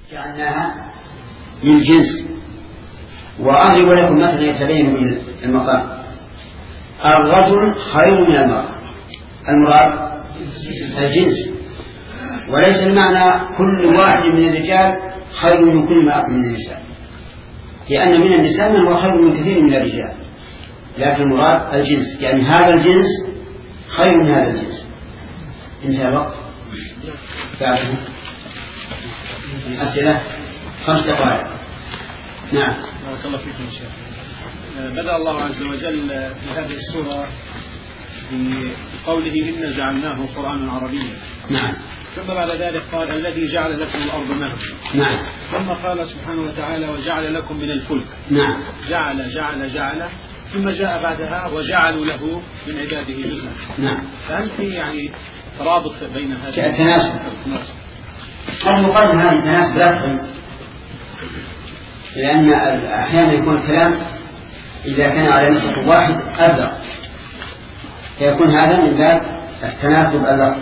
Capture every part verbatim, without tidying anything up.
جعلناها للجنس. وأضرب لكم مثلا يتبين من المقام. الرجل خير من المرأة، المراد الجنس، وليس المعنى كل واحد من الرجال خير من كل امرأة من النساء، لأن من النساء من هو خير من كثير من الرجال، لكن المراد الجنس، يعني هذا الجنس خير من هذا الجنس. انتهى الوقت. بعده أسئلة خمس دقائق. نعم. بارك الله فيكم يا شيخ. بدأ الله عز وجل في هذه السورة بقوله إنا جعلناه قرآنا عربيا. نعم. ثم بعد ذلك قال الذي جعل لكم الأرض مهدا. نعم. ثم قال سبحانه وتعالى وجعل لكم من الفلك. نعم. جعل جعل جعل ثم جاء بعدها وجعلوا له من عباده جزءا. نعم. فهل في يعني ترابط بين هذه التناسب؟ المقدم هذه التناسب لا، لأن أحيانا يكون الكلام إذا كان على نسق واحد أبلغ، فيكون هذا من باب التناسب اللفظي.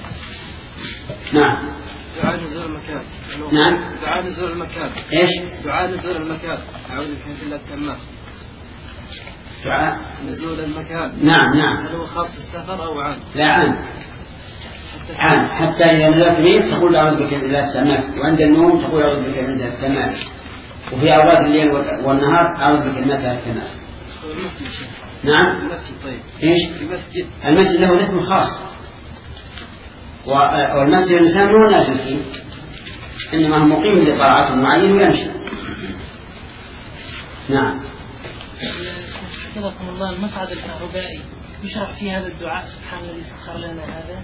نعم. دعاء نزول المكان. نعم. دعاء نزول المكان. إيش؟ دعاء نزول المكان. أعوذ بحمد الله التامة. دعاء نزول المكان. نعم نعم. هل هو خاص السفر أو عام؟ لا عام. عام حتى إذا نزلت ميت تقول أعوذ بكلمة الله التامة، وعند النوم تقول أعوذ بكلمة الله التامة، وفي أوقات الليل والنهار أعوذ بكلمة الله التامة. نعم. المسجد. طيب. إيش؟ المسجد. المسجد له اسم خاص، والمسجد الإنسان هو نازل فيه، إنما هو مقيم لطاعة معين ويمشي. نعم. حفظكم الله. المصعد الكهربائي يشرع فيه هذا الدعاء سبحان الذي سخر لنا هذا؟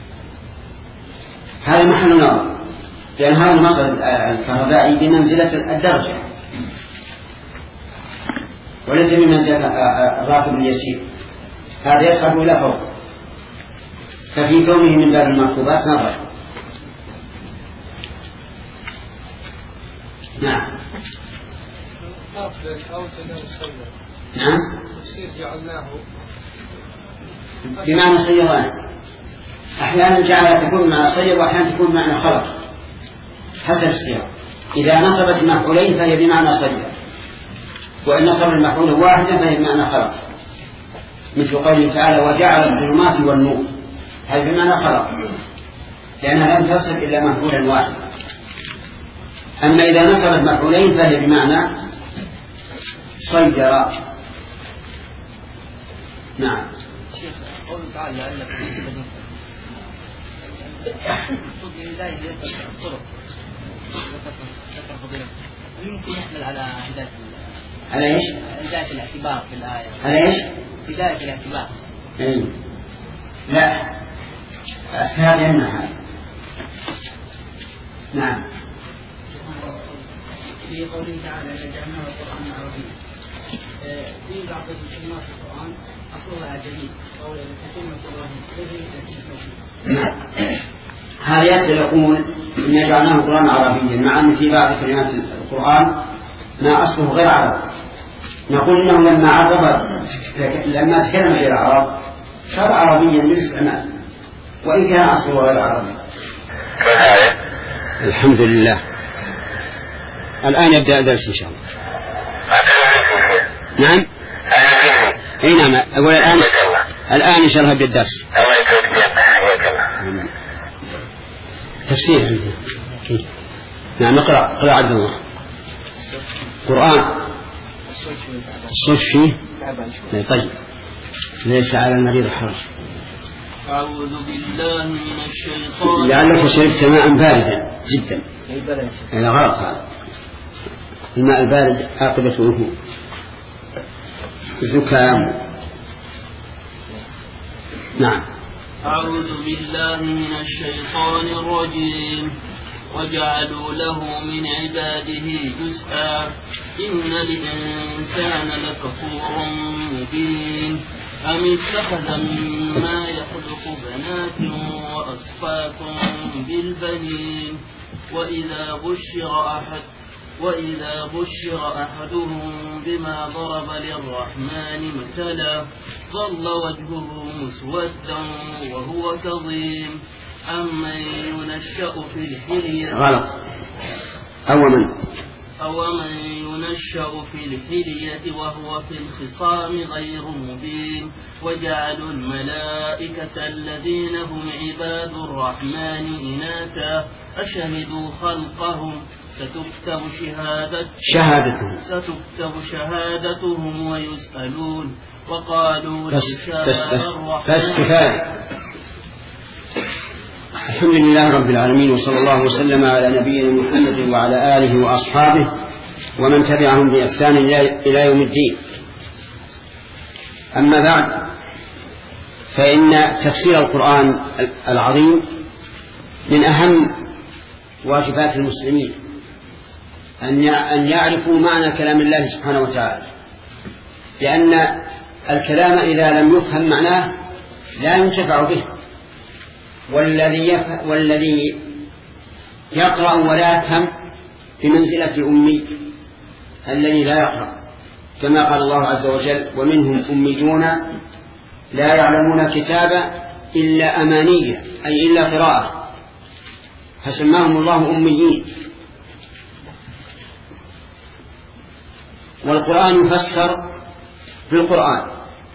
هذا محل نظر، لأن هذا المصعد الكهربائي بمنزلة الدرجة وليس بمنزلة الراكب اليسير، هذا يصعد إلى فوق، ففي كونه من باب المركوبات نظر. نعم. نعم. بمعنى صيغان، أحيانا جعل تكون مع صيغ وأحيانا تكون معنى خلق حسب السياق. إذا نصبت مفعولين فهي بمعنى صيغ، وإن نصب المفعول واحدا فهي بمعنى خلق، مثل قوله تعالى وجعل الظلمات والنور، هذا بمعنى خلق لأنها لم تصب إلا مفعولا واحدا. أما إذا نصبت مفعولين فهي بمعنى صيغ. نعم. شيخ قوله تعالى لعلك الطرق يمكن يحمل على هداية على ايش؟ هداية الاعتبار في الآية. على ايش؟ هداية الاعتبار. ايه لا أسهاب يمنع هذا. نعم. في قوله تعالى جعلناه قرآنا عربيا، في بعض الكلمات في القرآن أصلها عجمي أو كثير من نعم. هذا يسأل يقول إن جعلناه قرآنا عربيا، مع أن في بعض كلمات القرآن ما أصله غير عربي، نقول إنه لما عرب لما تكلم غير العرب صار عربيا للاستعمال وإن كان أصله غير عربي. الحمد لله. الآن يبدأ الدرس إن شاء الله. نعم. أي نعم. أقول الآن الآن إن شاء الله يبدأ الدرس. تفسير. نعم نقرأ. قرأ عبد الله. قرآن. الصوت فيه. طيب. ليس على المريض حرج. أعوذ بالله من الشيطان. لعلك شربت ماء باردا جدا. إلى غلط هذا. الماء البارد عاقبته زكام. نعم. أعوذ بالله من الشيطان الرجيم. وجعلوا له من عباده جزءا إن الإنسان لكفور مبين أم اتخذ مما يخلق بنات وأصفاكم بالبنين وإذا بشر أحد وإذا بشر أحدهم بما ضرب للرحمن مثلا ظل وجهه مسودا وهو كظيم أمن ينشأ في الحلية. غلط. أو من أو من ينشأ في الحلية وهو في الخصام غير مبين وجعلوا الملائكة الذين هم عباد الرحمن إناثا أشهدوا خلقهم ستكتب شهادة شهادتهم ستكتب شهادتهم ويسألون وقالوا بس بس بس بس كفاية. الحمد لله رب العالمين، وصلى الله وسلم على نبينا محمد وعلى آله وأصحابه ومن تبعهم بإحسان إلى يوم الدين. أما بعد، فإن تفسير القرآن العظيم من أهم واجبات المسلمين أن يعرفوا معنى كلام الله سبحانه وتعالى، لأن الكلام إذا لم يفهم معناه لا ينتفع به، والذي والذي يقرأ ولا يفهم بمنزلة الأمي الذي لا يقرأ، كما قال الله عز وجل: ومنهم أميون لا يعلمون كتابا إلا أمانية، أي إلا قراءة، فسماهم الله أميين. والقرآن يفسر بالقرآن،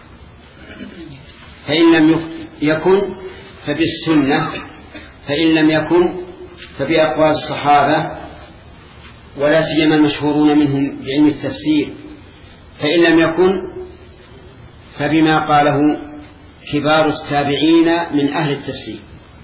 فإن لم يكن فبالسنة، فإن لم يكن فبأقوال الصحابة ولا سيما المشهورون منهم بعلم التفسير، فإن لم يكن فبما قاله كبار التابعين من أهل التفسير.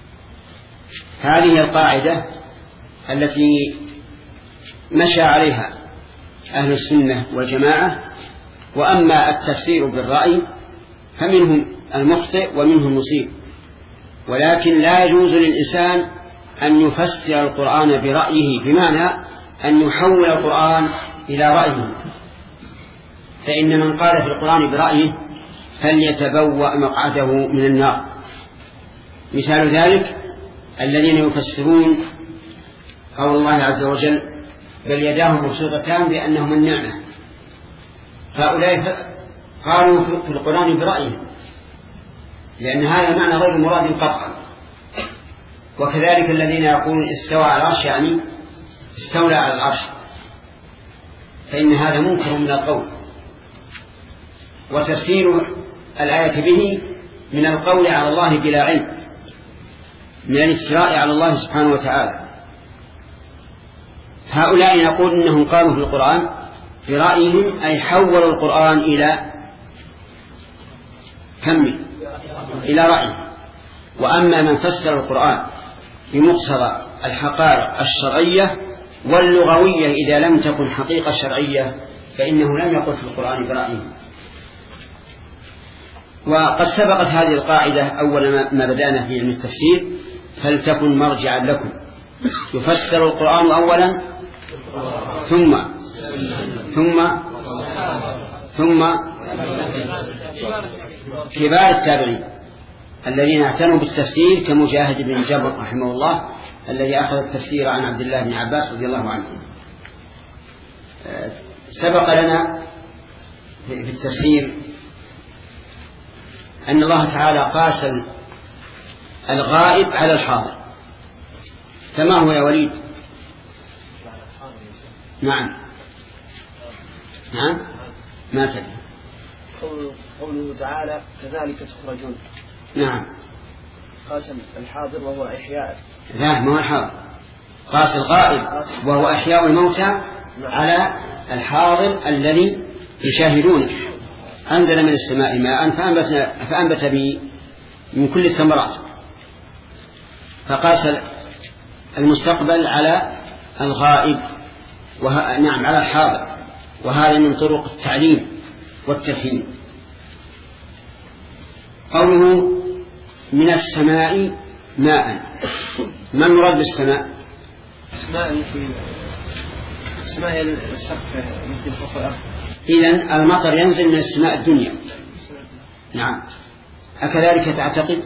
هذه القاعدة التي مشى عليها أهل السنة والجماعة. وأما التفسير بالرأي فمنهم المخطئ ومنهم المصيب، ولكن لا يجوز للإنسان أن يفسر القرآن برأيه، بمعنى أن يحول القرآن إلى رأيه، فإن من قال في القرآن برأيه فليتبوأ مقعده من النار. مثال ذلك الذين يفسرون قول الله عز وجل: بل يداه مبسوطتان بأنهما النعمة. هؤلاء قالوا في القرآن برأيه، لأن هذا معنى غير مراد قطعا. وكذلك الذين يقولون استوى على العرش يعني استولى على العرش، فإن هذا منكر من القول. وتفسير الآية به من القول على الله بلا علم، من الافتراء على الله سبحانه وتعالى. هؤلاء نقول إنهم قالوا في القرآن برأيهم، أي حولوا القرآن إلى كم إلى رأي. وأما من فسر القرآن بمقتضى الحقائق الشرعية واللغوية إذا لم تكن حقيقة شرعية فإنه لم يقل في القرآن برأيه. وقد سبقت هذه القاعدة أول ما بدأنا في علم التفسير: فلتكن مرجعا لكم. يفسر القرآن أولا ثم ثم ثم كبار التابعين الذين اعتنوا بالتفسير كمجاهد بن جبر رحمه الله الذي أخذ التفسير عن عبد الله بن عباس رضي الله عنه. سبق لنا في التفسير أن الله تعالى قاس الغائب على الحاضر. فما هو يا وليد؟ نعم نعم ما تدري. قوله تعالى: كذلك تخرجون. نعم. قاسم الحاضر وهو إحياء. لا، ما هو الحاضر. قاس الغائب وهو إحياء الموتى على الحاضر الذي يشاهدونه. أنزل من السماء ماء فأنبت به من كل الثمرات، فقاس المستقبل على الغائب وه... نعم على الحاضر، وهذا من طرق التعليم والتفهيم. قوله من السماء ماء، ما المراد بالسماء؟ السماء السماء السقف مثل سقف الأرض. إذن المطر ينزل من السماء الدنيا. نعم. أكذلك تعتقد؟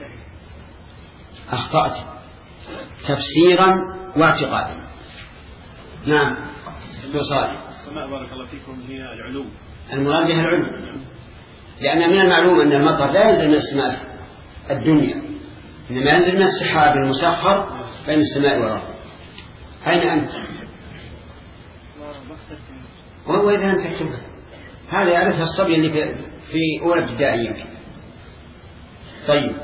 أخطأت تفسيرا واعتقادا. نعم. السماء بارك الله فيكم هي العلو، المراد بها العلو، لأن من المعلوم أن المطر لا ينزل من السماء الدنيا، إنما ينزل من السحاب المسخر بين السماء والأرض. أين أنت؟ وإذا أنت تكتبها هذا يعرفها الصبي اللي في, في أولى ابتدائي يمكن. طيب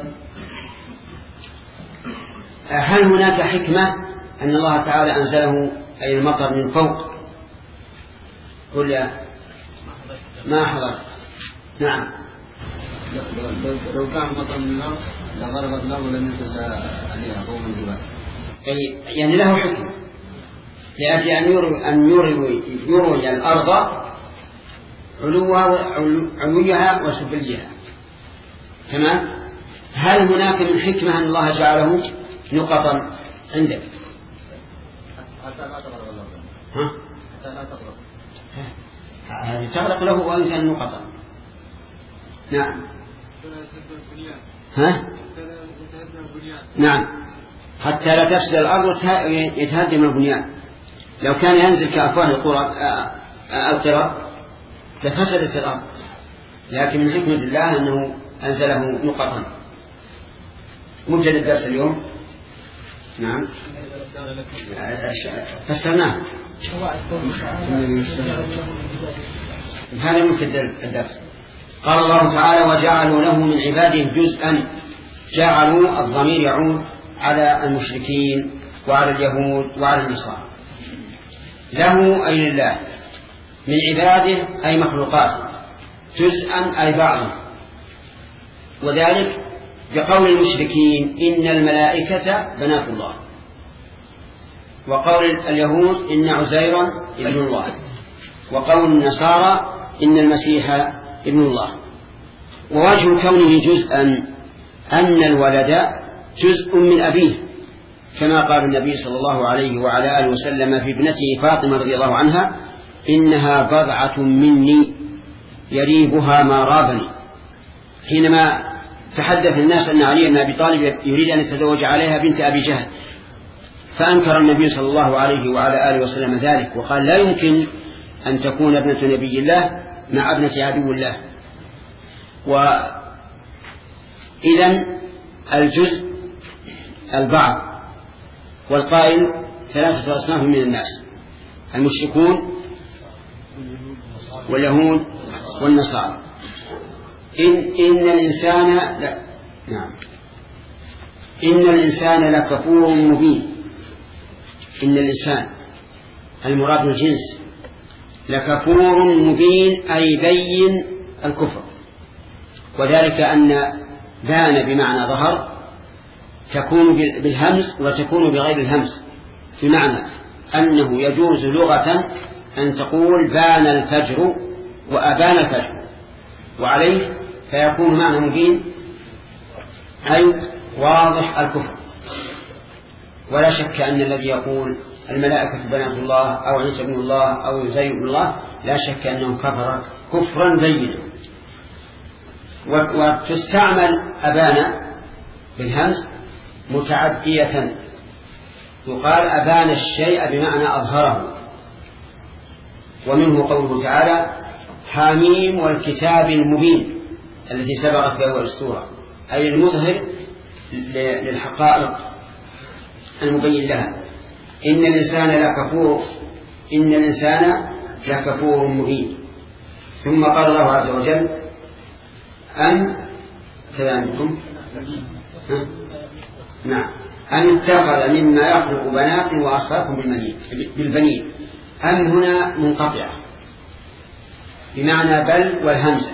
هل هناك حكمة أن الله تعالى أنزله أي المطر من فوق؟ قل يا ما حضر. نعم. لو كان مطر من الأرض لضربت الأرض ولم ينزل عليها قوم الجبال. يعني له حكم لأجل أن يروي أن يروي يروي الأرض علوها علوها وسفلها. تمام. هل هناك من حكمة أن الله جعله نقطا عندك؟ حتى لا تغرق الأرض. ها؟ حتى لا تغرق. هذه تغرق له وإن كان نقطا. نعم. ها؟ نعم. حتى لا تفسد الأرض ويتهدم البنيان. لو كان ينزل كأفواه القرى القرى لفسدت الأرض، لكن من حكمة الله أنه أنزله نقطا. مجد الدرس اليوم. نعم. فسرناه. هذا مجد الدرس. قال الله تعالى وجعلوا له من عباده جزءا. جعلوا الضمير يعود على المشركين وعلى اليهود وعلى النصارى. له أي لله، من عباده أي مخلوقات، جزءا أي بعضا، وذلك بقول المشركين إن الملائكة بنات الله، وقول اليهود إن عزيرا ابن الله، وقول النصارى إن المسيح ابن الله. ووجه كونه جزءا أن الولد جزء من أبيه، كما قال النبي صلى الله عليه وعلى آله وسلم في ابنته فاطمة رضي الله عنها إنها بضعة مني يريبها ما رابني، حينما تحدث الناس أن علي بن أبي طالب يريد أن يتزوج عليها بنت أبي جهل، فأنكر النبي صلى الله عليه وعلى آله وسلم ذلك وقال لا يمكن أن تكون ابنة نبي الله مع ابنة عدو الله. وإذن الجزء البعض. والقائل ثلاثة أصناف من الناس: المشركون واليهود والنصارى. إن, إن الإنسان لا نعم إن الإنسان لكفور مبين. إن الإنسان المراد الجنس لكفور مبين أي بين الكفر، وذلك أن بان بمعنى ظهر تكون بالهمز وتكون بغير الهمز، بمعنى أنه يجوز لغة أن تقول بان الفجر وأبان الفجر، وعليه فيكون معنى مبين أي واضح الكفر. ولا شك أن الذي يقول الملائكة بنات الله أو عيسى ابن الله أو عزير ابن الله لا شك أنه كفر كفرا بينا. وتستعمل أبان بالهمز متعدية، يقال أبان الشيء بمعنى أظهره. ومنه قوله تعالى حاميم والكتاب المبين التي سبقت في أول السورة، أي المظهر للحقائق المبين لها. إن الإنسان لكفور إن الإنسان لكفور مبين. ثم قال الله عز وجل أن كذلكم نعم أن اتخذ مما يخلق بنات وأصفاكم بالبنين. أم هنا منقطعة بمعنى بل والهمزة.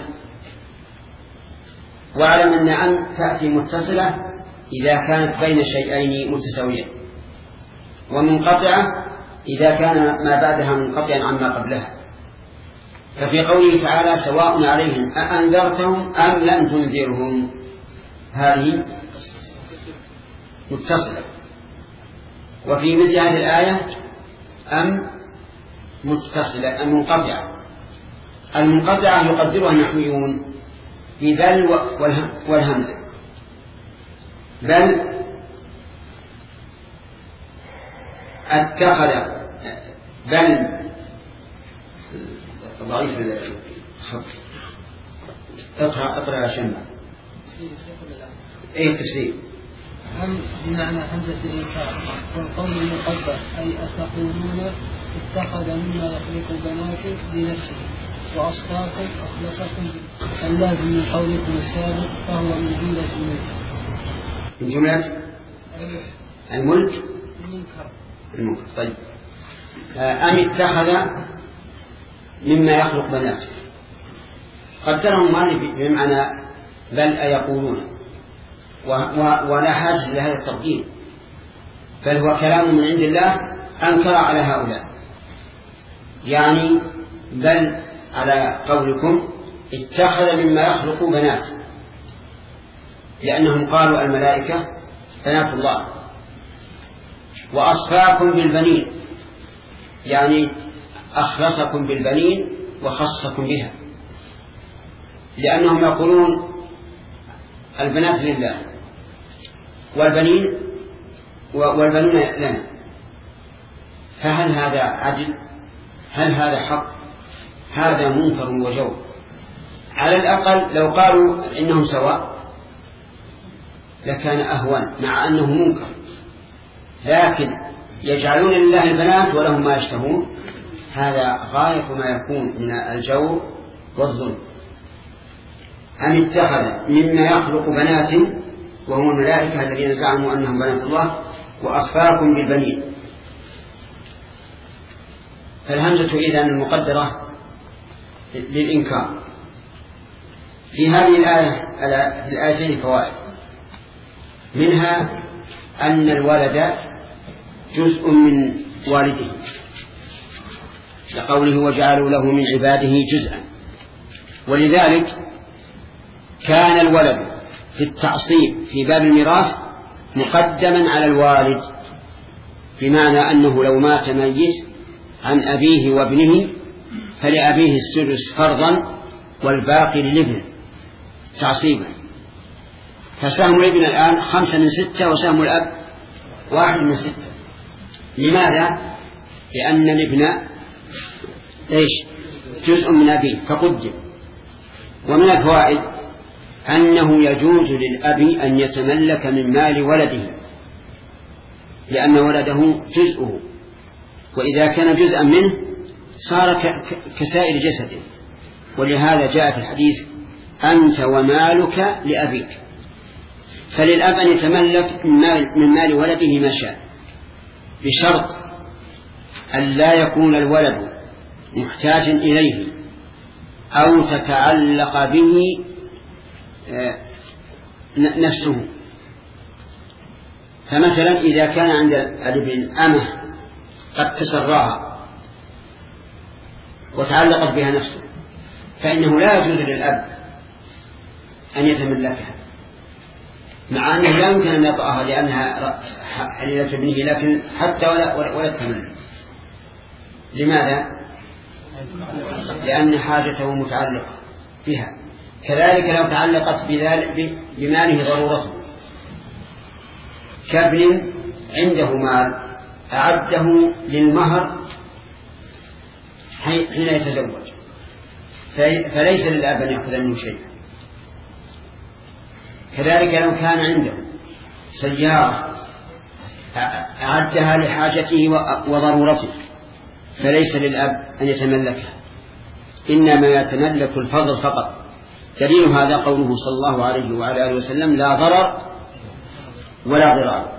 واعلم أن أن تأتي متصلة إذا كانت بين شيئين متساويين، ومنقطعة إذا كان ما بعدها منقطعا عما قبلها. ففي قوله تعالى سواء عليهم أأنذرتهم أم لم تنذرهم هذه متصلة. وفي مثل هذه الآية أم متصلة أم منقطعة. المنقطعة يقدرها النحويون بذل والهمزة. بل اتخذ بل ضعيف الخط. اقرأ اقرأ يا شمع. ايه التفسير؟ هم بمعنى همزة الإنكار، والقول المقدر أي أتقولون اتخذ مما يخلق بنات لنفسه وأصفاكم أخلصكم اللازم من قولكم السابق فهو من جملة الملك. من جملة الملك الملك. طيب أم اتخذ مما يخلق بنات قدرهم المؤلف بمعنى بل أيقولون ولا حاجة لهذا التقدير، بل هو كلام من عند الله أنكر على هؤلاء، يعني بل على قولكم اتخذ مما يخلق بنات، لأنهم قالوا الملائكة بنات الله، وأصفاكم بالبنين يعني أخلصكم بالبنين وخصكم بها، لأنهم يقولون البنات لله والبنين والبنون لنا، فهل هذا عدل؟ هل هذا حق؟ هذا منكر وجور. على الأقل لو قالوا إنهم سواء لكان أهون مع أنه منكر، لكن يجعلون لله البنات ولهم ما يشتهون، هذا غاية ما يكون من الجور والظلم. أم اتخذ مما يخلق بنات وهم الملائكة الذين زعموا أنهم بنات الله وأصفاكم بالبنين. فالهمزة إذن المقدرة للإنكار. في هذه الآية في الآيتين فوائد، منها أن الولد جزء من والده لقوله وجعلوا له من عباده جزءا، ولذلك كان الولد في التعصيب في باب الميراث مقدما على الوالد، بمعنى أنه لو مات ميت عن أبيه وابنه فلأبيه السدس فرضا والباقي للابن تعصيبا، فسهم الابن الآن خمسة من ستة وسهم الأب واحد من ستة. لماذا؟ لأن الابن إيش جزء من أبيه فقدم. ومن الفوائد أنه يجوز للأب أن يتملك من مال ولده، لأن ولده جزءه، وإذا كان جزءا منه صار كسائر جسده، ولهذا جاء في الحديث أنت ومالك لأبيك. فللأب أن يتملك من مال ولده ما شاء، بشرط أن لا يكون الولد محتاجا إليه أو تتعلق به نفسه. فمثلا إذا كان عند الابن أمه قد تسراها وتعلقت بها نفسه فإنه لا يجوز للأب أن يتملكها، مع أنه لا يمكن أن يطأها لأنها حليلة ابنه، لكن حتى ولا, ولا تملك. لماذا؟ لأن حاجته متعلقة بها. كذلك لو تعلقت بذلك بماله ضرورته، كابن عنده مال أعده للمهر حين يتزوج، فليس للأب أن يأخذ منه شيء. كذلك لو كان عنده سيارة أعدها لحاجته وضرورته فليس للأب أن يتملكها، إنما يتملك الفضل فقط. دليل هذا قوله صلى الله عليه وعلى آله وسلم لا ضرر ولا ضرار.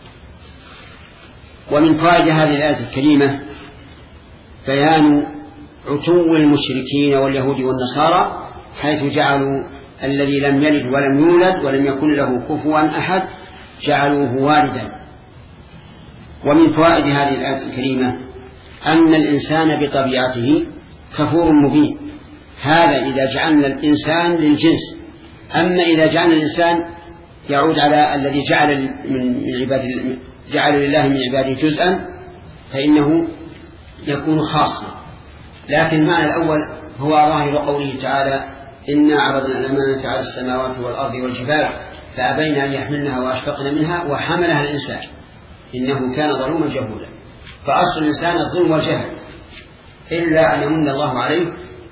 ومن فوائد هذه الآية الكريمة بيان عتو المشركين واليهود والنصارى، حيث جعلوا الذي لم يلد ولم يولد ولم يكن له كفوا أحد جعلوه والدا. ومن فوائد هذه الآية الكريمة أن الإنسان بطبيعته كفور مبين، هذا إذا جعلنا الإنسان للجنس. أما إذا جعلنا الإنسان يعود على الذي جعل من عباده جعل لله من عباده جزءا فإنه يكون خاصا. لكن المعنى الأول هو ظاهر قوله تعالى إنا عرضنا الأمانة على السماوات والأرض والجبال فأبين أن يحملنها وأشفقن منها وحملها الإنسان إنه كان ظلوما جهولا. فأصل الإنسان الظلم والجهل، إلا أن يمن الله عليه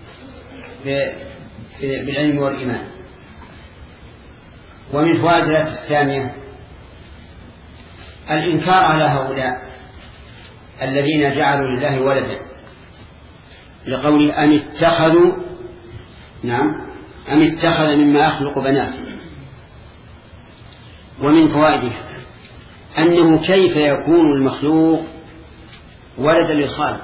بالعلم والإيمان. ومن فوائد الآية الثانية الإنكار على هؤلاء الذين جعلوا لله ولدا، لقول أم اتخذوا نعم أم اتخذ مما يخلق بنات. ومن فوائدها أنه كيف يكون المخلوق ولدا للخالق،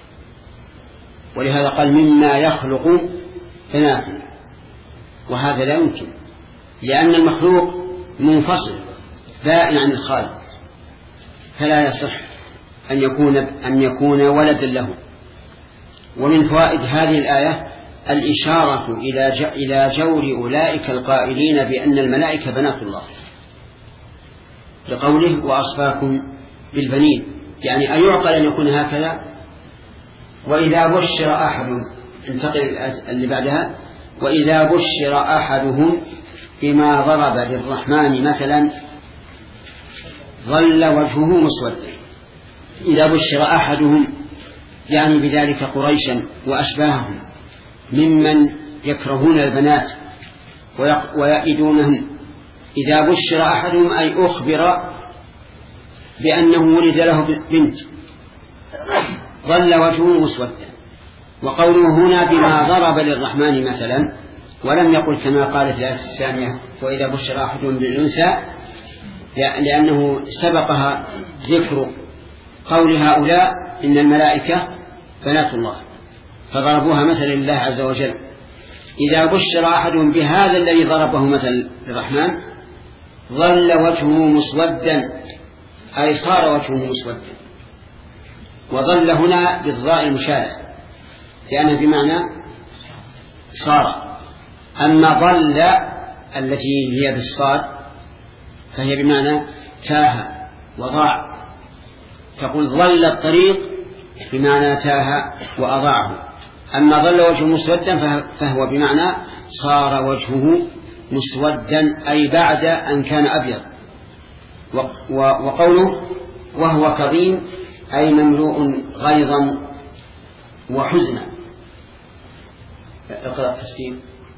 ولهذا قال مما يخلق بنات، وهذا لا يمكن، لأن المخلوق منفصل بائن عن الخالق، فلا يصح أن يكون أن يكون ولدا له. ومن فوائد هذه الآية الإشارة إلى إلى جور أولئك القائلين بأن الملائكة بنات الله، لقوله وأصفاكم بالبنين، يعني أيعقل أن يكون هكذا؟ وإذا بشر أحد، انتقل اللي بعدها، وإذا بشر أحدهم بما ضرب للرحمن مثلا ظل وجهه مسودا. إذا بشر أحدهم يعني بذلك قريشا وأشباههم ممن يكرهون البنات ويأيدونهم. إذا بشر أحدهم أي أخبر بأنه ولد له بنت ظل وجهه مسودا. وقوله هنا بما ضرب للرحمن مثلا، ولم يقل كما قالت الآية الثانية وإذا بشر أحدهم بالأنثى، لأنه سبقها ذكر قول هؤلاء إن الملائكة بنات الله، فضربوها مثلا لله عز وجل. إذا بشر أحدهم بهذا الذي ضربه مثل الرحمن ظل وجهه مسودا، أي صار وجهه مسودا. وظل هنا بالضاء المشارع لأنه بمعنى صار. أما ظل التي هي بالصاد فهي بمعنى تاه وضاع، تقول ظل الطريق بمعنى تاه وأضاعه. أما ظل وجهه مسودا فهو بمعنى صار وجهه مسودا، أي بعد أن كان أبيض. وقوله وهو كظيم أي مملوء غيظا وحزنا. اقرأ تفسير.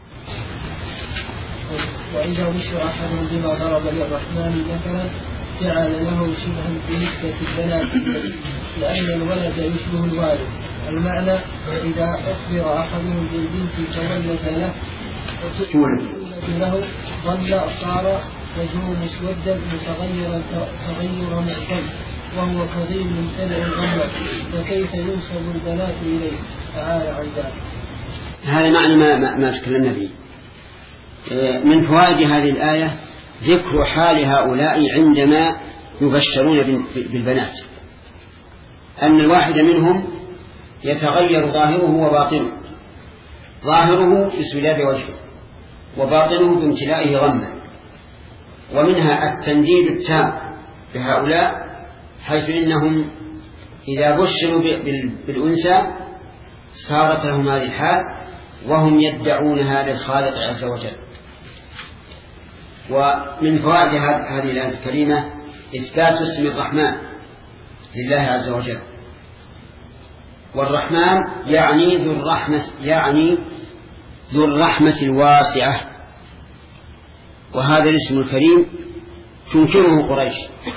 وإذا بشر أحدهم بما ضرب للرحمن مثلا جعل له شبها بنسبة البنات لأن الولد يشبه الوالد. المعنى إذا أخبر أحدهم بالبنت تولد له وتولد له ظل صار وجهه مسودا متغيرا تغير محكم وهو كظيم ممتلئ الغمر، فكيف ينسب البنات إليه تعالى عن ذلك. هذا معنى ما, ما, ما تكلمنا به. من فوائد هذه الآية ذكر حال هؤلاء عندما يبشرون بالبنات، أن الواحد منهم يتغير ظاهره وباطنه، ظاهره بسداد وجهه وباطنه بامتلائه غما. ومنها التنديد التام بهؤلاء، حيث إنهم إذا بشروا بالأنثى صارت لهم هذه الحال وهم يدعونها للخالق عز وجل. ومن فوائد هذه الآية الكريمة إثبات اسم الرحمن لله عز وجل. والرحمن يعني ذو الرحمة، يعني ذو الرحمة الواسعة، وهذا الاسم الكريم تنكره قريش.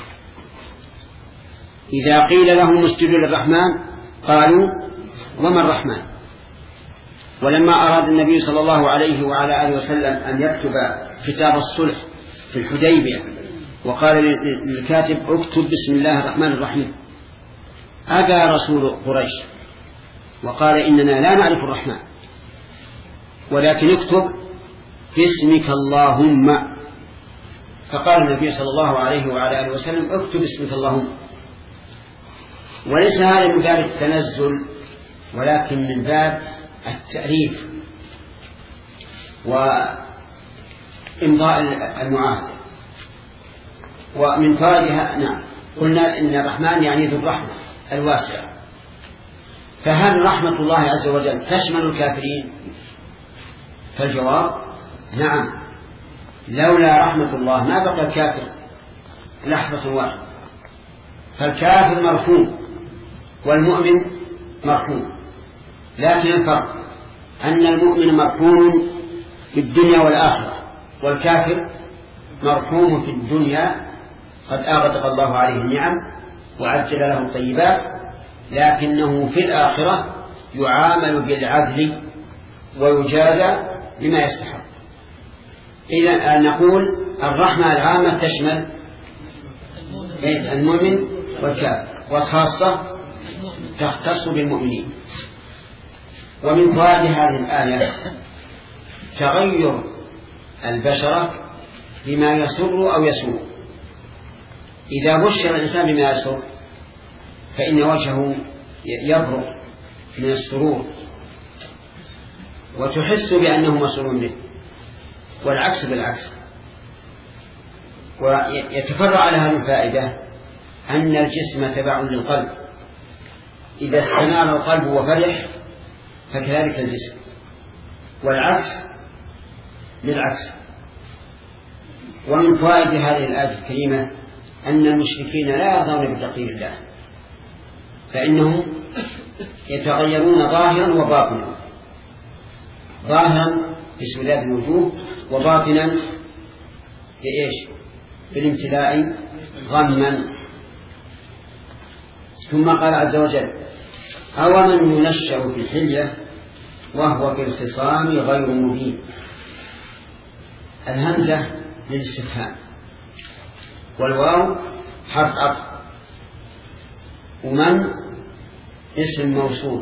إذا قيل لهم اسجدوا للرحمن قالوا وما الرحمن. ولما أراد النبي صلى الله عليه وعلى آله وسلم أن يكتب كتاب الصلح في الحديبية وقال للكاتب اكتب بسم الله الرحمن الرحيم، أبى رسول قريش وقال إننا لا نعرف الرحمن، ولكن اكتب باسمك اللهم. فقال النبي صلى الله عليه وعلى آله وسلم اكتب باسمك اللهم. وليس هذا من باب التنزل ولكن من باب التأليف وإمضاء المعاهدة. ومن فوائدها نعم قلنا إن الرحمن يعني ذو الرحمة الواسعة. فهل رحمة الله عز وجل تشمل الكافرين؟ فالجواب نعم، لولا رحمة الله ما بقى الكافر لحظة واحدة. فالكافر مرحوم والمؤمن مرحوم، لكن الفرق أن المؤمن مرحوم في الدنيا والآخرة، والكافر مرحوم في الدنيا قد أغدق الله عليه النعم وعجل له الطيبات لكنه في الآخرة يعامل بالعدل ويجازى بما يستحق. إذا نقول الرحمة العامة تشمل المؤمن والكافر، والخاصة تختص بالمؤمنين. ومن فوائد هذه الآية تغير البشرة بما يسر أو يسوء. إذا بشر الإنسان بما يسر فإن وجهه يبرق من السرور وتحس بأنه مسرور به، والعكس بالعكس. ويتفرع على هذه الفائدة أن الجسم تبع للقلب، إذا استنار القلب وفرح فكذلك الجسم، والعكس بالعكس. ومن فوائد هذه الآية الكريمة أن المشركين لا يرضون بتقدير الله، فإنهم يتغيرون ظاهرا وباطنا، ظاهرا بسوداد الوجوه، وباطنا بإيش؟ بالامتلاء غما. ثم قال عز وجل: أومن ينشأ في الحلية وهو في الخصام غير مبين. الهمزة للاستفهام، والواو حرف عطف، ومن اسم موصول،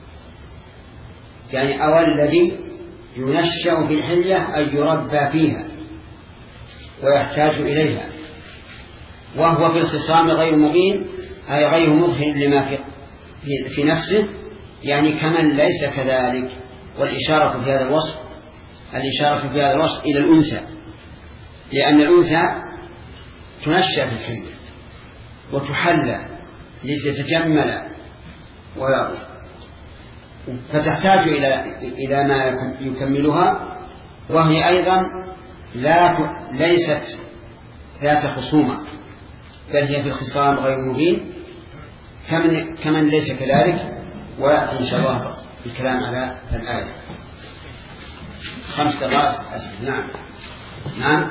يعني أو الذي ينشأ في الحلية أي يربى فيها ويحتاج إليها، وهو في الخصام غير مبين أي غير مظهر لما في, في نفسه، يعني كمن ليس كذلك. والإشارة في هذا الوصف الإشارة في هذا الوصف إلى الأنثى، لأن الأنثى تنشأ في الحلية وتحلى لتتجمل فتحتاج إلى إلى ما يكملها، وهي أيضا لا ليست ذات خصومة، بل هي في الخصام غير مبين كمن, كمن ليس كذلك. وإن شاء الله الكلام على الآية. خمس دقائق أسف. نعم نعم.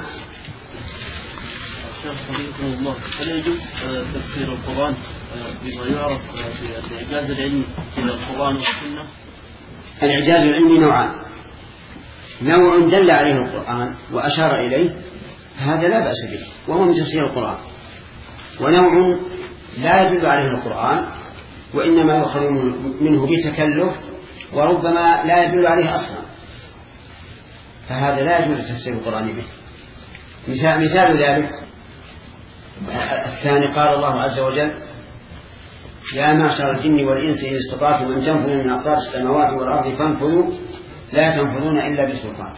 شيخ حفظكم الله، هل يجوز تفسير القرآن بما يعرف بالإعجاز العلمي إلى القرآن والسنة؟ الإعجاز العلمي نوعان: نوع دل عليه القرآن وأشار إليه، هذا لا بأس به وهو من تفسير القرآن، ونوع لا يدل عليه القرآن وإنما يؤخذ منه بتكلف وربما لا يدل عليه أصلا، فهذا لا يجوز تفسير القرآن به. مثال, مثال ذلك الثاني: قال الله عز وجل: يا معشر الجن والإنس إن استطعتم أن تنفذوا من أقطار السماوات والأرض فانفذوا لا تنفذون إلا بسلطان.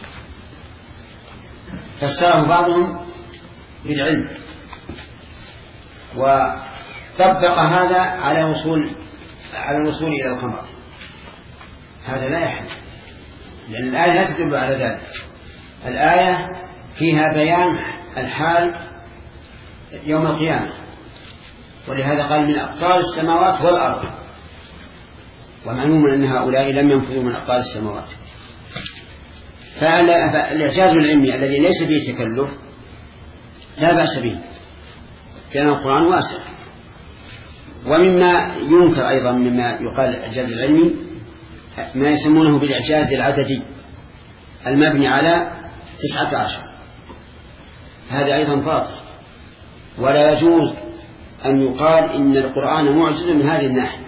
فسره بعضهم بالعلم وطبق هذا على وصول على الوصول إلى القمر، هذا لا يحل، لأن الآية لا تدل على ذلك. الآية فيها بيان الحال يوم القيامة، ولهذا قال من أقطار السماوات والأرض، ومعلوم أن هؤلاء لم ينفذوا من أقطار السماوات. فالإعجاز العلمي الذي ليس به تكلف لا بأس به، كان القرآن واسع. ومما ينكر أيضا مما يقال الإعجاز العلمي ما يسمونه بالإعجاز العددي المبني على تسعة عشر، هذا أيضا باطل، ولا يجوز أن يقال إن القرآن معجز من هذه الناحية.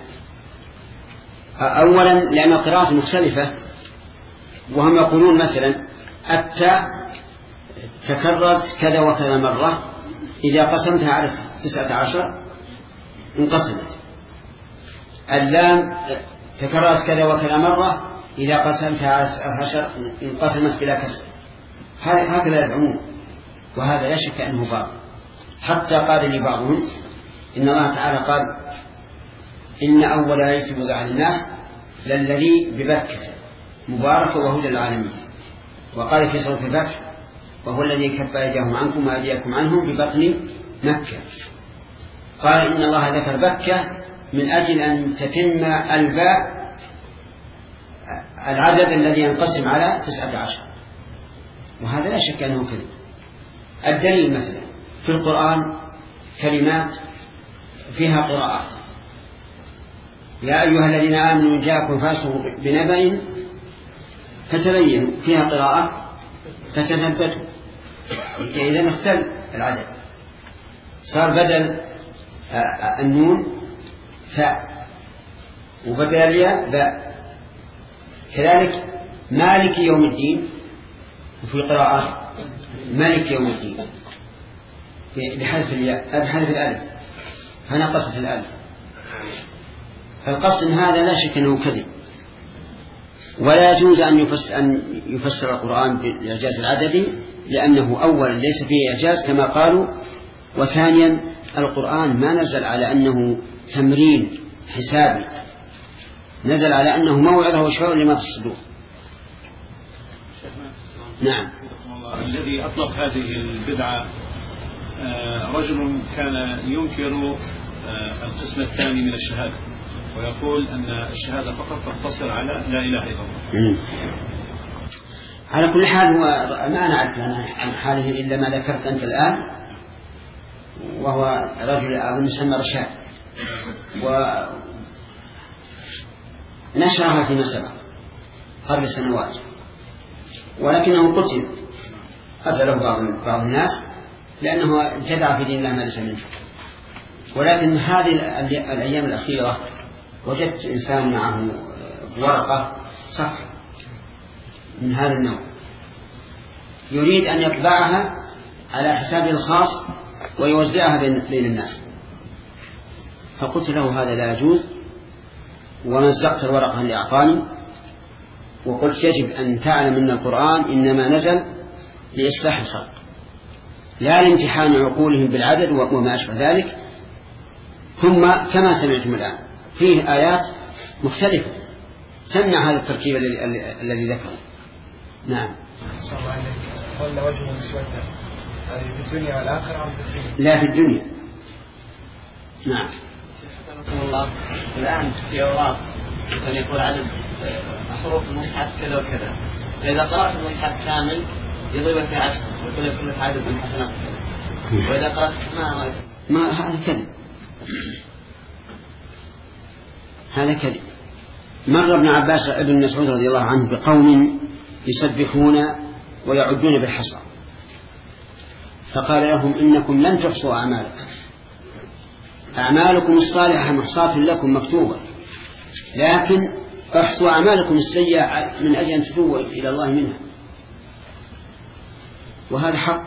أولا لأن القراءة مختلفة، وهم يقولون مثلا التاء تكررت كذا وكذا مرة، إذا قسمتها على تسعة عشر انقسمت. اللام تكررت كذا وكذا مرة، إذا قسمتها على تسعة عشر انقسمت بلا كسر. هكذا يزعمون، وهذا لا شك أنه باطل. حتى قال لي بعضهم إن الله تعالى قال: إن أول آية وضع للناس للذي ببكة مبارك وهدى للعالمين. وقال في سورة الفتح: وهو الذي كف أيديهم عنكم وأيديكم عنهم ببطن مكة. قال إن الله ذكر بكة من أجل أن تتم الباء العدد الذي ينقسم على تسعة عشر، وهذا لا شك أنه كذب. الدليل مثلا في القرآن كلمات فيها قراءات، يا أيها الذين آمنوا إن جاءكم فاسق بنبأ فتبينوا، فيها قراءة فتثبتوا، إذا اختل العدد صار بدل النون فاء وبدل الياء باء. كذلك مالك يوم الدين وفي قراءة مالك يوم الدين بحذف الياء بحذف الألف فنقصت الألف. فالقصد إن هذا لا شك أنه كذب، ولا يجوز أن يفسر, أن يفسر القرآن بالإعجاز العددي، لأنه أولا ليس فيه إعجاز كما قالوا، وثانيا القرآن ما نزل على أنه تمرين حسابي، نزل على أنه موعظة وشفاء لما في الصدور. نعم. الذي أطلق هذه البدعة رجل كان ينكر القسم الثاني من الشهادة ويقول أن الشهادة فقط تقتصر على لا إله إلا الله. على كل حال هو ما نعرف عن حاله إلا ما ذكرت أنت الآن، وهو رجل أظن يسمى رشاد، ونشرها في مسألة قبل سنوات، ولكنه قتل قتله بعض الناس لأنه جدع في دين الله ما ليس منه. ولكن هذه الأيام الأخيرة وجدت إنسان معه ورقة صفحة من هذا النوع يريد أن يطبعها على حسابه الخاص ويوزعها بين الناس، فقلت له هذا لا يجوز، ومزقت الورقة اللي أعطاني وقلت يجب أن تعلم أن القرآن إنما نزل لإصلاح الخلق لا لامتحان عقولهم بالعدد وما أشبه ذلك. ثم كما سمعتم الآن فيه آيات مختلفة تمنع هذا التركيب الذي ذكره. نعم. قل وجه مسودة في الدنيا والآخرة. لا في الدنيا. نعم. الله الآن في أوراق مثلا يقول عدد حروف المصحف كذا وكذا، فإذا قرأت المصحف كامل يضرب في عشر ويقول يكون لك عدد من حسنات كذا، وإذا قرأت ما رأيت ما هذا كذب، هذا كذب. مر ابن عباس ابن مسعود رضي الله عنه بقوم يسبحون ويعدون بالحصى، فقال لهم إنكم لن تحصوا أعمالكم، أعمالكم الصالحة محصاة لكم مكتوبة، لكن احصوا أعمالكم السيئة من أجل أن تتوبوا إلى الله منها. وهذا حق.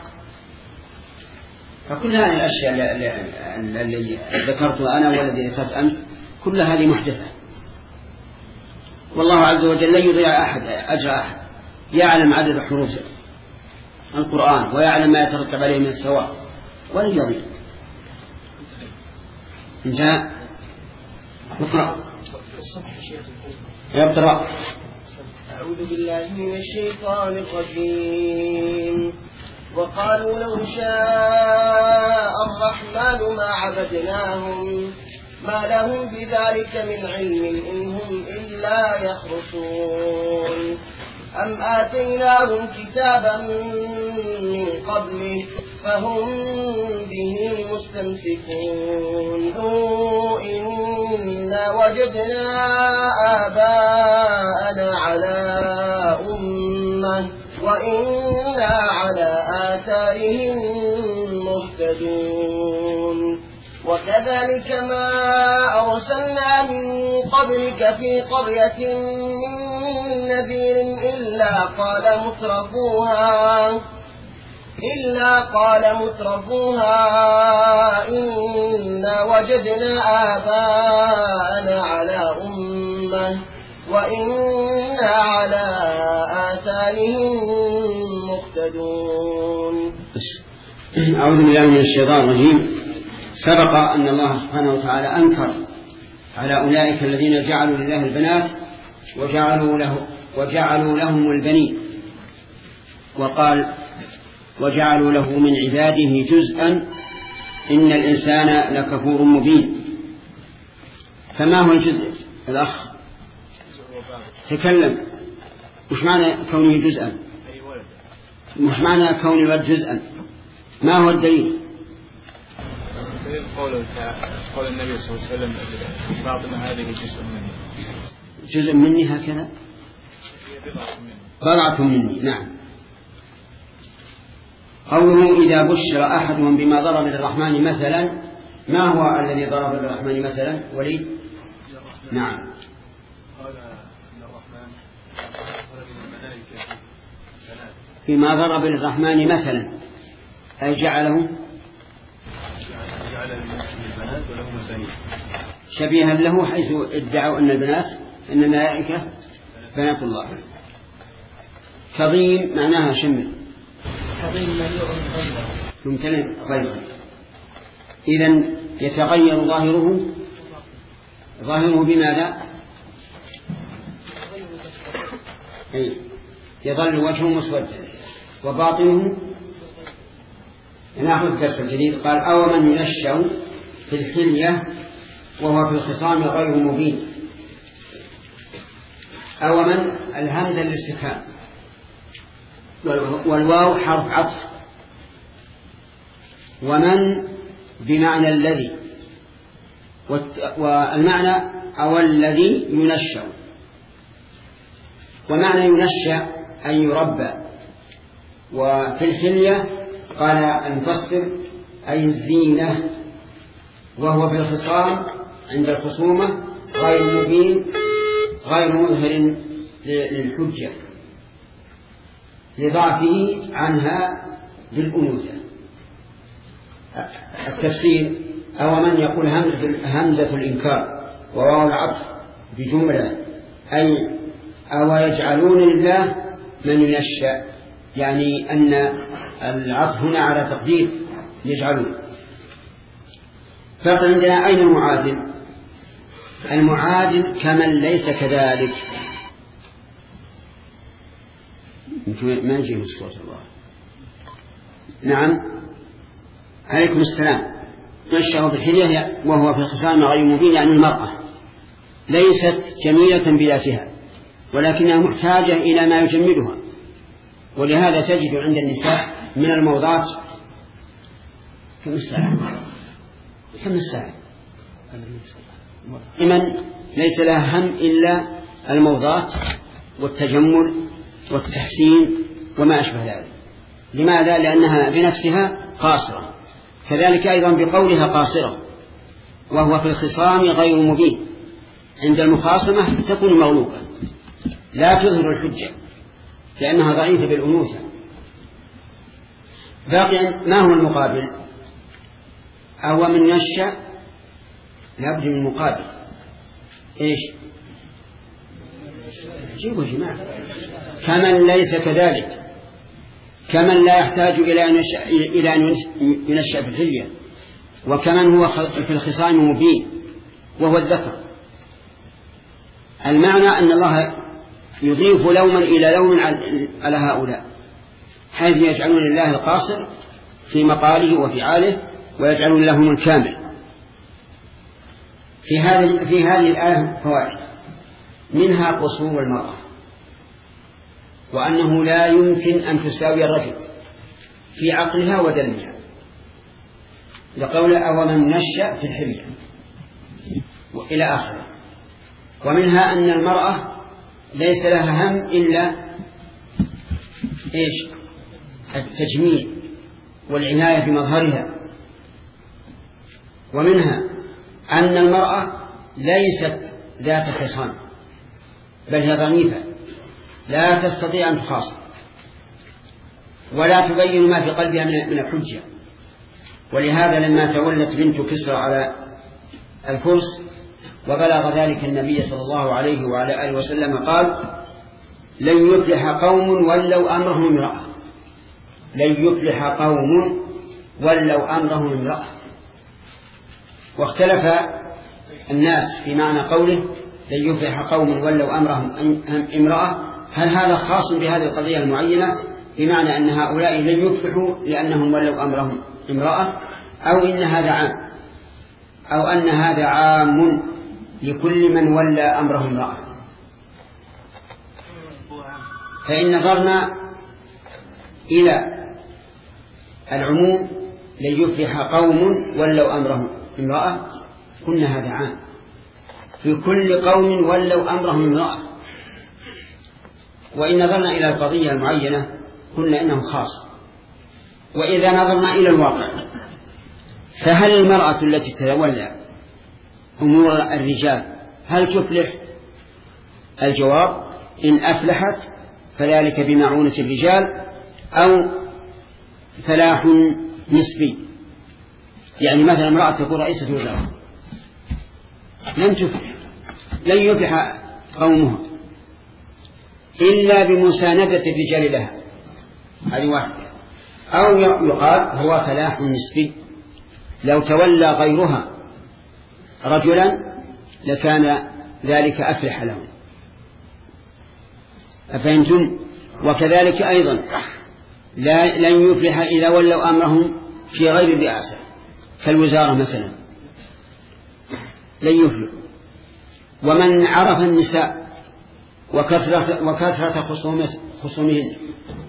فكل هذه الأشياء التي ذكرتها أنا والذي ذكرت أنت كل هذه محدثة، والله عز وجل لا يضيع أحد أجر أحد، يعلم عدد حروف القرآن ويعلم ما يترتب عليه من الثواب ولن يضيع. انتهى. اقرأ. اقرأ. أعوذ بالله من الشيطان الرجيم. وقالوا لو شاء الرحمن ما عبدناهم ما لهم بذلك من علم إن هم إلا يخرصون أم آتيناهم كتابا من قبله فهم به مستمسكون إنا وجدنا آباءنا على أمة وإنا على آثارهم مهتدون وكذلك ما أرسلنا من قبلك في قرية من نذير إلا قال مترفوها إلا قال مترفوها إنا وجدنا آباءنا على أمة وإنا على آثارهم مقتدون. أعوذ بالله من الشيطان الرجيم. سبق أن الله سبحانه وتعالى أنكر على أولئك الذين جعلوا لله البنات وجعلوا له وجعلوا لهم البنين، وقال وجعلوا له من عباده جزءا إن الإنسان لكفور مبين. فما هو الجزء؟ الأخ تكلم. مش معنى كونه جزءا؟ مش معنى كون الولد جزءا؟ ما هو الدليل؟ مثل قول قول النبي صلى الله عليه وسلم فاطمة هذه جزء مني. جزء مني هكذا بضعة مني. نعم. قوله إذا بشر أحدهم بما ضرب للرحمن مثلا، ما هو الذي ضرب للرحمن مثلا وليد؟ نعم. قال إن الرحمن ضرب للملائكة بما ضرب للرحمن مثلا أي جعله جعل لنفسه البنات ولهم البنين شبيها له، حيث ادعوا أن البنات أن الملائكة بنات الله. كظيم معناها شمل، كظيم مليء غيظا ممتلئ غيظا. إذن يتغير ظاهره ظاهره بماذا؟ أي يظل وجهه مسودا وباطنه. نأخذ الدرس الجديد. قال أو من ينشأ في الحلية وهو في الخصام غير مبين. أو من الهمزة للاستفهام والواو حرف عطف، ومن بمعنى الذي، والمعنى أو الذي ينشأ. ومعنى ينشأ أن يربى. وفي الحلية قال المفسر أي الزينة، وهو في الخصام عند الخصومة غير مبين غير مظهر للحجة لضعفه عنها بالأنوثة. التفسير أو من يقول همزة الإنكار وواو العطف بجملة، أي أو يجعلون لله من ينشأ، يعني أن العطف هنا على تقدير يجعلون. فقط عندنا أين المعادل؟ المعادل كمن ليس كذلك. ما نجيه الصوت الله. نعم عليكم السلام. نشأه بالحلية وهو في الخصام غير مبين، يعني المرأة ليست جميلة بذاتها ولكنها محتاجة إلى ما يجملها، ولهذا تجد عند النساء من الموضات كم الساعة كم الساعة لمن ليس لها هم إلا الموضات والتجمل والتحسين وما أشبه ذلك. لماذا؟ لأنها بنفسها قاصرة. كذلك أيضا بقولها قاصرة وهو في الخصام غير مبين، عند المخاصمة تكون مغلوبة لا تظهر الحجة لأنها ضعيفة بالأنوثة. باقي ما هو المقابل؟ أو من يشاء لابد من المقابل. إيش؟ جيبوا يا جماعة. كمن ليس كذلك، كمن لا يحتاج إلى أن ينشأ, إلى أن ينشأ في الحلية، وكمن هو في الخصام مبين وهو الذكر. المعنى أن الله يضيف لوما إلى لوم على هؤلاء، حيث يجعلون الله القاصر في مقاله وفعاله ويجعلون لهم الكامل. في هذه في هذه الآية فوائد، منها قصور المرأة، وأنه لا يمكن أن تساوي الرجل في عقلها ودلها، لقول أو من نشأ في الحلية وإلى آخره. ومنها أن المرأة ليس لها هم إلا إيش؟ التجميل والعناية بمظهرها. ومنها أن المرأة ليست ذات خصام بل هي ضعيفة لا تستطيع أن تخاصم ولا تبين ما في قلبها من الحجة. ولهذا لما تولت بنت كسرى على الفرس وبلغ ذلك النبي صلى الله عليه وعلى آله وسلم قال: لن يفلح قوم ولوا أمرهم امرأة، لن يفلح قوم ولوا أمرهم امرأة. واختلف الناس في معنى قوله لن يفلح قوم ولوا أمرهم امرأة، هل هذا خاص بهذه القضية المعينة بمعنى أن هؤلاء لن يفلحوا لأنهم ولوا أمرهم امرأة، أو إن هذا عام، أو أن هذا عام لكل من ولى أمره امرأة. فإن نظرنا إلى العموم لن يفلح قوم ولوا أمرهم امرأة، قلنا هذا عام في كل قوم ولوا أمرهم امرأة. وإن نظرنا إلى القضية المعينة قلنا إنه خاص. وإذا نظرنا إلى الواقع فهل المرأة التي تتولى أمور الرجال هل تفلح؟ الجواب إن أفلحت فذلك بمعونة الرجال أو فلاح نسبي. يعني مثلا امرأة تكون رئيسة وزراء لن تفلح، لن يفلح قومها إلا بمساندة الرجال لها، هذه واحدة. أو يقال هو فلاح نسبي، لو تولى غيرها رجلا لكان ذلك أفلح لهم. أفهمتم؟ وكذلك أيضا لا لن يفلح إذا ولوا أمرهم في غير الرئاسة كالوزارة مثلا، لن يفلح. ومن عرف النساء وكثرة, وكثرة خصومهن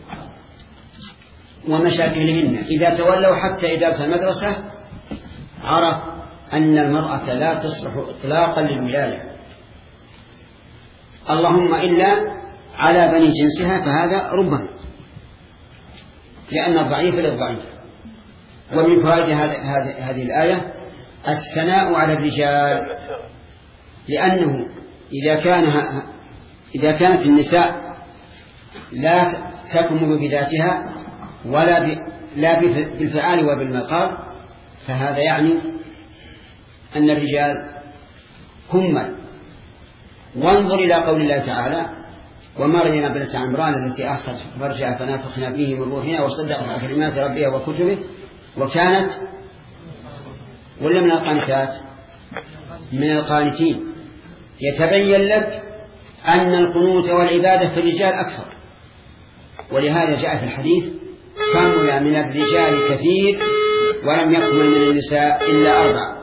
ومشاكلهن إذا تولوا حتى إدارة المدرسة عرف أن المرأة لا تصلح إطلاقا للولاية، اللهم إلا على بني جنسها فهذا ربما، لأن الضعيف للضعيف. ومن فوائد هذه الآية الثناء على الرجال، لأنه إذا كان إذا كانت النساء لا تكمل بذاتها ولا ب... لا بالفعال وبالمقال فهذا يعني أن الرجال كمل. وانظر إلى قول الله تعالى ومريم ابنة عمران التي أحصت فرجها فنفخنا فيه من روحنا وصدقت بكلمات ربها وكتبه وكانت ولا من القانتات من القانتين. يتبين لك أن القنوت والعبادة في الرجال أكثر، ولهذا جاء في الحديث كمل من الرجال كثير ولم يكمل من النساء إلا أربع: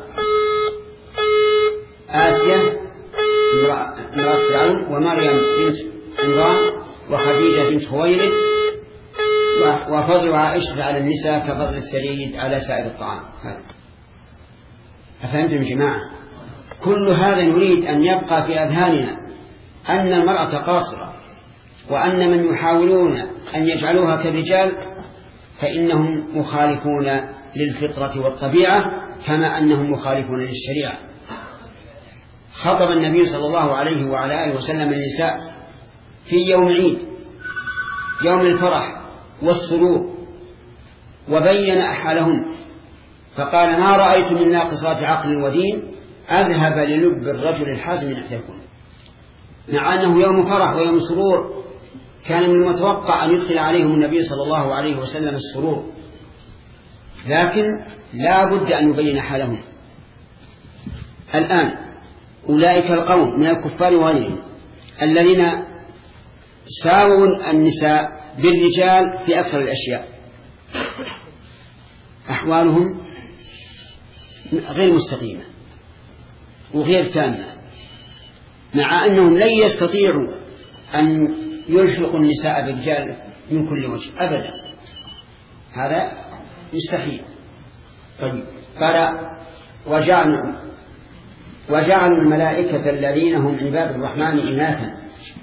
آسيا امرأة فرعون، ومريم بنت عمران، وخديجة بنت خويلد، وفضل عائشة على النساء كفضل السريد على سائر الطعام. أفهمتم يا جماعة؟ كل هذا نريد أن يبقى في أذهاننا أن المرأة قاصرة، وأن من يحاولون أن يجعلوها كالرجال فإنهم مخالفون للفطرة والطبيعة كما أنهم مخالفون للشريعة. خطب النبي صلى الله عليه وعلى آله وسلم النساء في يوم عيد، يوم الفرح والسرور، وبين أحوالهن فقال: ما رأيت من ناقصات عقل ودين أذهب للب الرجل الحازم من إحداكم. مع أنه يوم فرح ويوم سرور كان من المتوقع أن يدخل عليهم النبي صلى الله عليه وسلم السرور، لكن لا بد أن يبين حالهم. الآن أولئك القوم من الكفار وغيرهم الذين ساووا النساء بالرجال في أكثر الأشياء أحوالهم غير مستقيمة وغير تامة، مع أنهم لن يستطيعوا أن يلحقوا النساء بالرجال من كل وجه أبدا، هذا مستحيل. طيب قال: وجعلوا وجعلوا الملائكة الذين هم عباد الرحمن إناثا.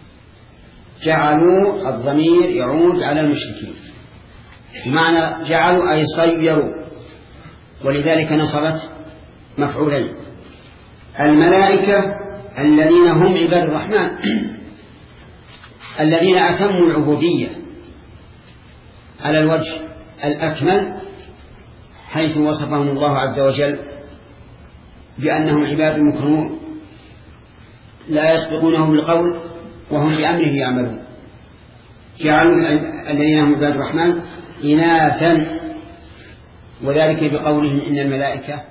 جعلوا الضمير يعود على المشركين، بمعنى جعلوا أي صيروا، ولذلك نصبت مفعولين. الملائكة الذين هم عباد الرحمن الذين أتموا العبودية على الوجه الأكمل، حيث وصفهم الله عز وجل بأنهم عباد مكرمون لا يسبقونه بالقول وهم بأمره يعملون. جعلوا الذين هم عباد الرحمن إناثا، وذلك بقولهم إن الملائكة،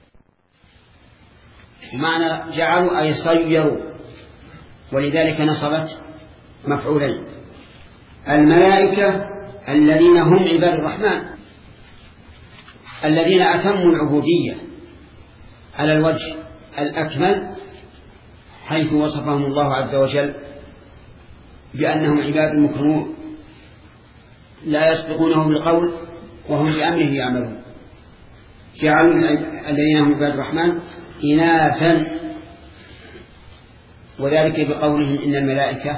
ومعنى جعلوا أي صيروا، ولذلك نصبت مفعولين. الملائكة الذين هم عباد الرحمن الذين أتموا العبودية على الوجه الأكمل، حيث وصفهم الله عز وجل بأنهم عباد مكرمون لا يسبقونه بالقول وهم بأمره يعملون. جعلوا الذين هم عباد الرحمن إناثا، وذلك بقولهم إن الملائكة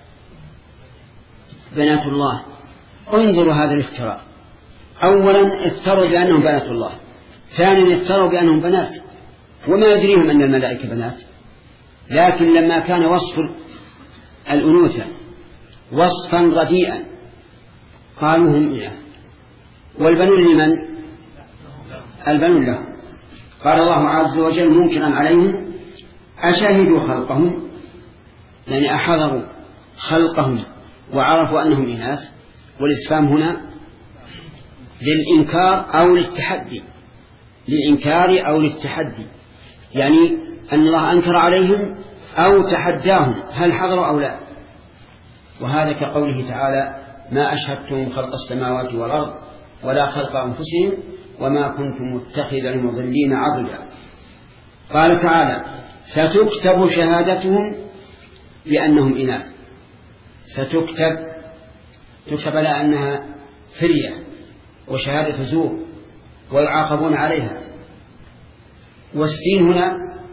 بنات الله. انظروا هذا الافتراء، أولا افتروا بأنهم بنات الله، ثانيا افتروا بأنهم بنات وما يدريهم أن الملائكة بنات. لكن لما كان وصف الأنوثة وصفا رديئا قالوا هم إناث. والبنون لمن؟ البنون لهم. قال الله عز وجل منكرا عليهم أشهدوا خلقهم، يعني أحضروا خلقهم وعرفوا أنهم إناث. والاستفهام هنا للإنكار أو للتحدي، للإنكار أو للتحدي، يعني أن الله أنكر عليهم أو تحداهم هل حضروا أو لا. وهذا كقوله تعالى ما أشهدتم خلق السماوات والأرض ولا خلق أنفسهم وما كنتم متخذ المضلين عضدا. قال تعالى ستكتب شهادتهم بأنهم إناث. ستكتب، تكتب على أنها فرية وشهادة زور ويعاقبون عليها. والسين هنا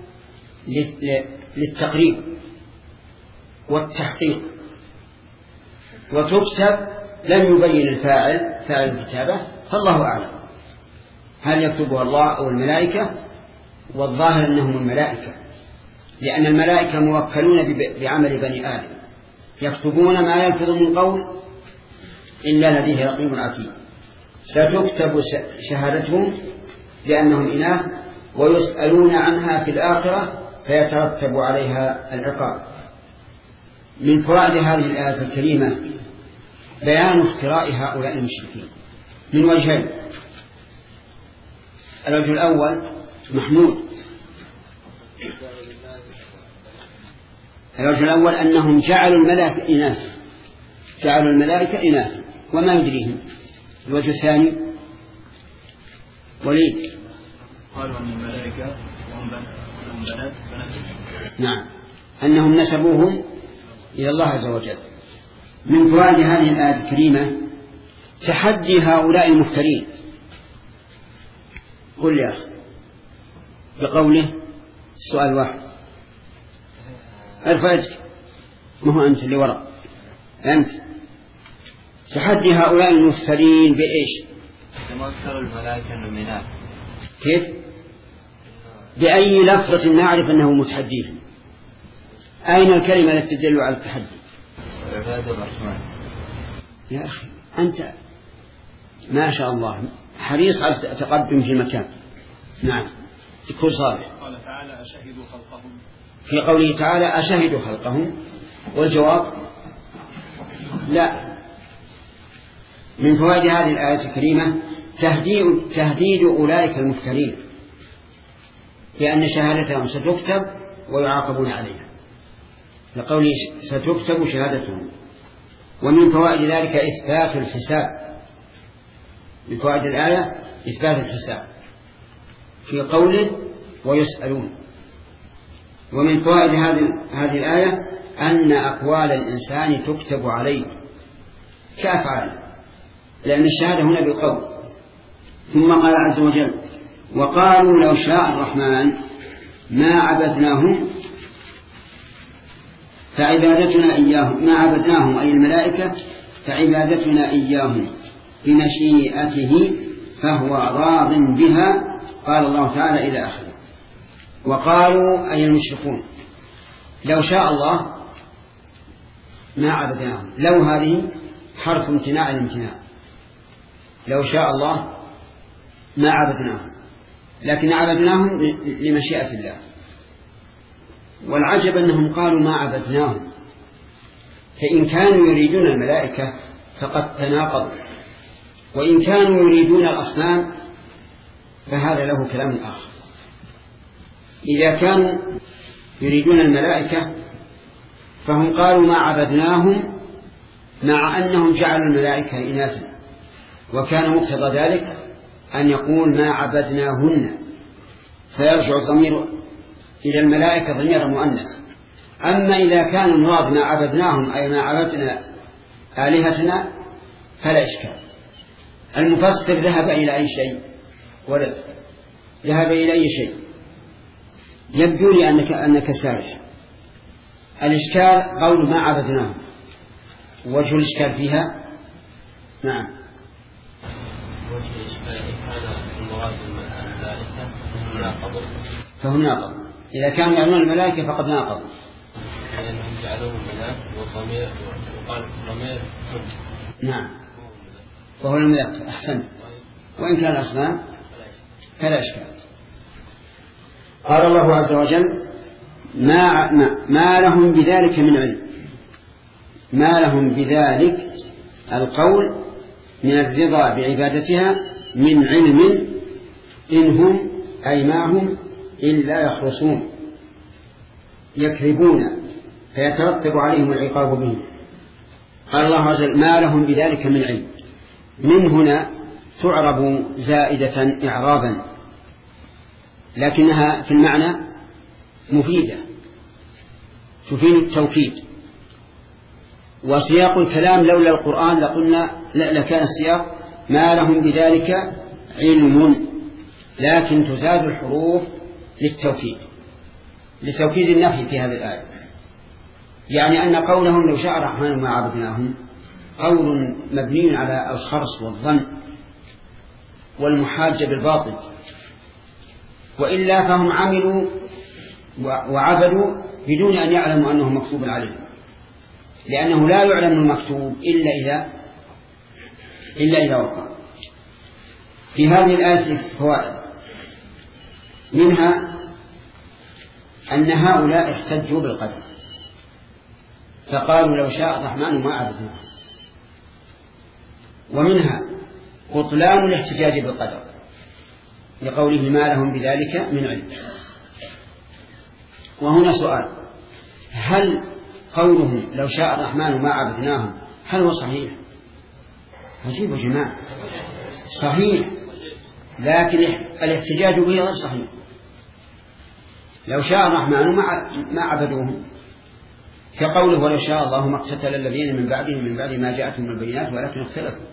للتقريب والتحقيق. وتكتب لم يبين الفاعل فاعل الكتابة، فالله أعلم هل يكتبها الله أو الملائكة، والظاهر أنهم الملائكة، لأن الملائكة موكلون بعمل بني آدم يكتبون ما يلفظ من قول إلا لديه رقيب عتيد. ستكتب شهادتهم بأنهم إناث ويسألون عنها في الآخرة فيترتب عليها العقاب. من فوائد هذه الآية الكريمة بيان افتراء هؤلاء المشركين من وجهين. الوجه الأول محمود، الوجه الأول أنهم جعلوا الملائكة إناث، جعلوا الملائكة إناث وما يدريهم. الوجه الثاني وليد قالوا أن الملائكة هم بنات بنات نعم، أنهم نسبوهم إلى الله عز وجل. من فوائد هذه الآية الكريمة تحدي هؤلاء المفترين. قل يا أخي بقوله سؤال واحد، ارفع يدك، ما هو أنت اللي وراء، أنت. تحدي هؤلاء المفترين بإيش؟ كما أكثر الملائكة المؤمنات. كيف؟ بأي لفظة نعرف أنه متحديهم؟ أين الكلمة التي تدل على التحدي؟ عباد الرحمن. يا أخي أنت ما شاء الله حريص على التقدم في المكان. نعم تكون صالح. قال تعالى أشهدوا خلقهم، في قوله تعالى أشهدوا خلقهم، والجواب لا. من فوائد هذه الآية الكريمة تهديد, تهديد أولئك المفترين لأن شهادتهم ستكتب ويعاقبون عليها، لقوله ستكتب شهادتهم. ومن فوائد ذلك إثبات الحساب، من فوائد الآية إثبات الحساب في قوله ويسألون. ومن فوائد هذه هذه الآية أن أقوال الإنسان تكتب عليه كأفعاله، لأن الشهادة هنا بالقول. ثم قال عز وجل وقالوا لو شاء الرحمن ما عبدناهم فعبادتنا إياهم، ما عبدناهم أي الملائكة فعبادتنا إياهم بمشيئته فهو راض بها. قال الله تعالى إلى آخره. وقالوا أي المشركون لو شاء الله ما عبدناهم، لو هذه حرف امتناع الامتناع، لو شاء الله ما عبدناهم، لكن عبدناهم لمشيئة الله. والعجب أنهم قالوا ما عبدناهم، فإن كانوا يريدون الملائكة فقد تناقضوا، وإن كانوا يريدون الأصنام فهذا له كلام آخر. إذا كانوا يريدون الملائكة فهم قالوا ما عبدناهم مع أنهم جعلوا الملائكة إناثا، وكان مقتضى ذلك أن يقول ما عبدناهن، فيرجع الضمير إلى الملائكة ضمير مؤنث. أما إذا كانوا المراد ما عبدناهم أي ما عبدنا آلهتنا فلا إشكال. المفسر ذهب إلى أي شيء ولد ذهب إلى أي شيء يبدو لي أنك, أنك سارح. الإشكال قول ما عبدناه، وجه الإشكال فيها نعم وجه الإشكال كان المراد الملائكة ناقضوا فهم ناقض. إذا كانوا يعلمون الملائكة فقد ناقضوا، لأنهم جعلوهم ملاك والضمير وقال الضمير نعم وهو الملاك. أحسن. وإن كان الأصنام فلا إشكال. قال الله عز وجل ما, ما, ما لهم بذلك من علم، ما لهم بذلك القول من الرضا بعبادتها من علم إنهم أي ما هم إلا يخرصون يكذبون فيترتب عليهم العقاب به. قال الله عز وجل ما لهم بذلك من علم. من هنا تعرب زائدة إعرابا لكنها في المعنى مفيدة تفيد التوكيد. وسياق الكلام لولا القرآن لقلنا لكان السياق ما لهم بذلك علم، لكن تزاد الحروف للتوكيد لتوكيد النفي في هذه الآية. يعني أن قولهم لو شاء الرحمن ما عبدناهم قول مبني على الخرص والظن والمحاجة بالباطل، وإلا فهم عملوا وعبدوا بدون أن يعلموا أنه مكتوب عليهم، لأنه لا يعلم المكتوب إلا إذا إلا إذا وقع. في هذه الآية فوائد، منها أن هؤلاء احتجوا بالقدر فقالوا لو شاء الرحمن ما عبدناه، ومنها بطلان الاحتجاج بالقدر لقوله ما لهم بذلك من علم. وهنا سؤال، هل قولهم لو شاء الرحمن ما عبدناهم هل هو صحيح؟ عجيب يا جماعة، صحيح لكن الاحتجاج به غير صحيح. لو شاء الرحمن ما عبدوهم كقوله ولو شاء الله ما اقتتل الذين من بعدهم من بعد ما جاءتهم البينات ولكن اختلفوا،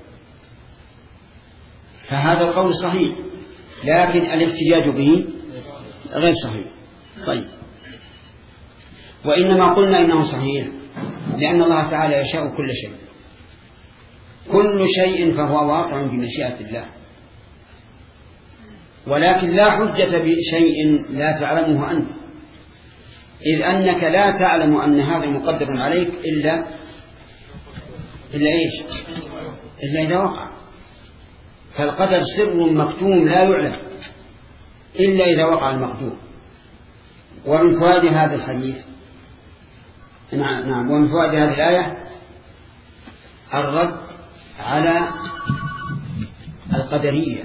فهذا القول صحيح لكن الاحتجاج به غير صحيح. طيب، وإنما قلنا إنه صحيح لأن الله تعالى يشاء كل شيء، كل شيء فهو واقع بمشيئة الله، ولكن لا حجة بشيء لا تعلمه أنت، إذ أنك لا تعلم أن هذا مقدر عليك إلا إلا إيش إلا إذا وقع. فالقدر سر مكتوم لا يعلم إلا إذا وقع المقدور. ومن فوائد هذا الحديث نعم نعم ومن فوائد هذه الآية الرد على القدرية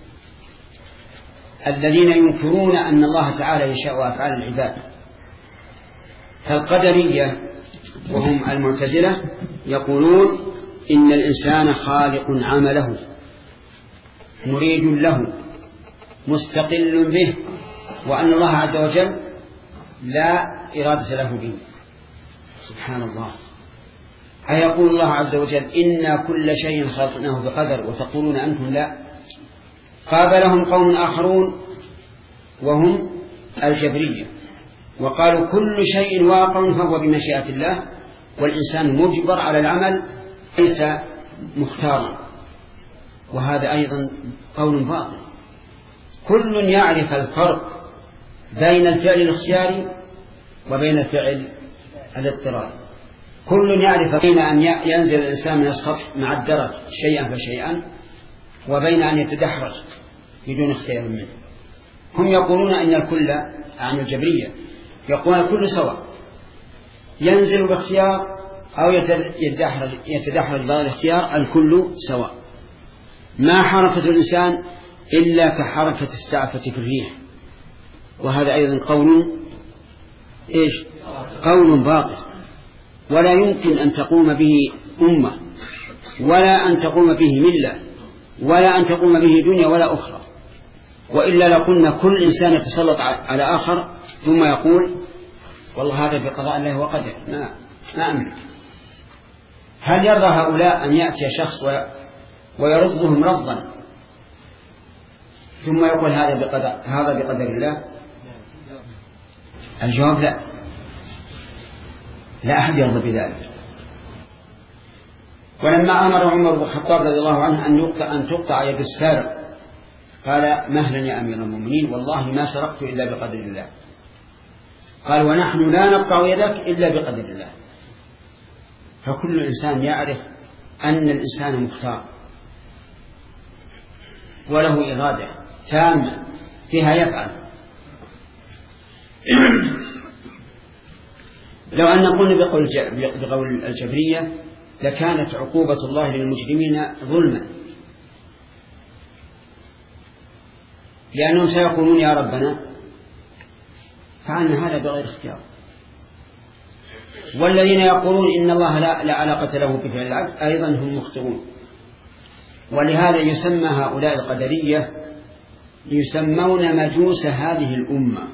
الذين ينكرون أن الله تعالى يشاء أفعال العباد. فالقدرية وهم المعتزلة يقولون إن الإنسان خالق عمله مريد له مستقل به، وأن الله عز وجل لا إرادة له به. سبحان الله، أيقول الله عز وجل إنا كل شيء خلقناه بقدر وتقولون أنتم لا؟ قابلهم قوم آخرون وهم الجبرية وقالوا كل شيء واقع فهو بمشيئة الله، والإنسان مجبر على العمل ليس مختارا، وهذا أيضا قول باطل. كل يعرف الفرق بين الفعل الاختياري وبين الفعل الاضطراري، كل يعرف بين أن ينزل الإنسان من السطح مع الدرج شيئا فشيئا وبين أن يتدحرج بدون اختيار منه. هم يقولون أن الكل عن الجبرية يقولون الكل سواء، ينزل باختيار أو يتدحرج يتدحرج بغير اختيار، الكل سواء. ما حركة الإنسان إلا كحركة السعفة في الريح، وهذا أيضا قول إيش؟ قول باطل، ولا يمكن أن تقوم به أمة ولا أن تقوم به ملة ولا أن تقوم به دنيا ولا أخرى، وإلا لقلنا كل إنسان يتسلط على آخر ثم يقول والله هذا بقضاء الله وقدر ما ما أملك. هل يرضى هؤلاء أن يأتي شخص ويرضهم رضا ثم يقول هذا بقدر هذا بقدر الله؟ الجواب لا، لا أحد يرضى بذلك. ولما أمر عمر بن الخطاب رضي الله عنه أن يقطع أن تقطع يد السارق قال مهلا يا أمير المؤمنين والله ما سرقت إلا بقدر الله. قال ونحن لا نقطع يدك إلا بقدر الله. فكل إنسان يعرف أن الإنسان مختار وله إرادة تامة فيها يفعل. لو أن قلنا بقول الجبرية لكانت عقوبة الله للمجرمين ظلما، لأنهم سيقولون يا ربنا فعلنا هذا بغير اختيار. والذين يقولون إن الله لا, لا علاقة له بفعل العبد أيضا هم مخطئون. ولهذا يسمى هؤلاء القدرية يسمون مجوس هذه الأمة،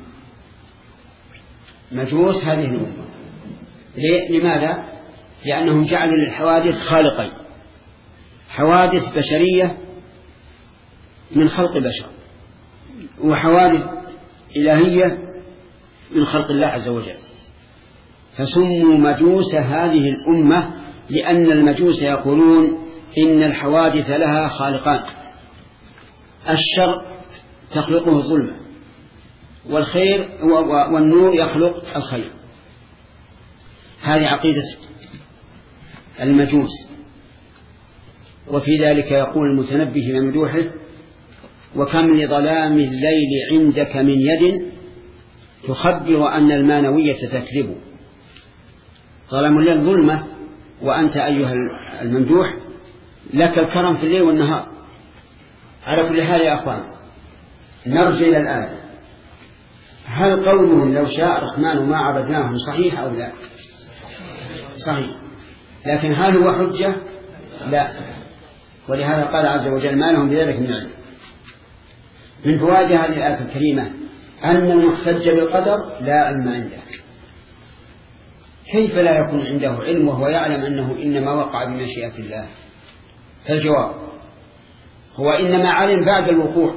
مجوس هذه الأمة. لماذا؟ لأنهم جعلوا للحوادث خالقين، حوادث بشرية من خلق بشر، وحوادث إلهية من خلق الله عز وجل. فسموا مجوس هذه الأمة لأن المجوس يقولون إن الحوادث لها خالقان، الشر تخلقه الظلمة، والخير والنور يخلق الخير. هذه عقيدة المجوس. وفي ذلك يقول المتنبي في ممدوحه وكم لظلام الليل عندك من يد تخبر أن المانوية تكذب. ظلام الليل ظلمة، وأنت أيها الممدوح لك الكرم في الليل والنهار. على كل حال يا أخوان نرجع إلى الآية. هل قولهم لو شاء الرحمن ما عبدناهم صحيح أو لا؟ صحيح. لكن هل هو حجة؟ لا. ولهذا قال عز وجل ما لهم بذلك من علم. من فوائد هذه الآية الكريمة أن المحتج بالقدر لا علم عنده. كيف لا يكون عنده علم وهو يعلم أنه إنما وقع بمشيئة الله؟ فالجواب هو إنما علم بعد الوقوع،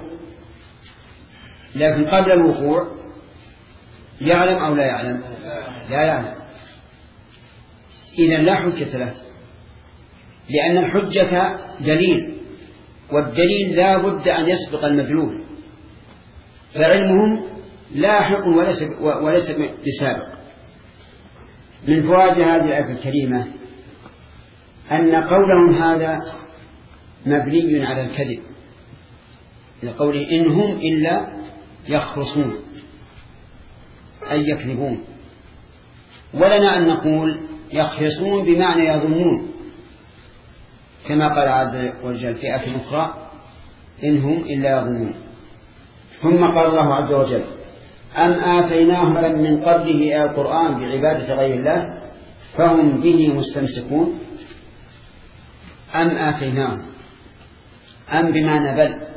لكن قبل الوقوع يعلم أو لا يعلم؟ لا يعلم. إذن لا حجة له، لأن الحجة دليل، والدليل لا بد أن يسبق المدلول، فعلمهم لاحق وليس, وليس بسابق. من فوائد هذه الآية الكريمة أن قولهم هذا مبني على الكذب، لقوله إن هم إلا يخرصون أي يكذبون. ولنا أن نقول يخرصون بمعنى يظنون، كما قال عز وجل في آية أخرى إن هم إلا يظنون. ثم قال الله عز وجل أم آتيناهم من قبله القرآن بعبادة غير الله فهم به مستمسكون. أم آتيناهم، أم بمعنى بل،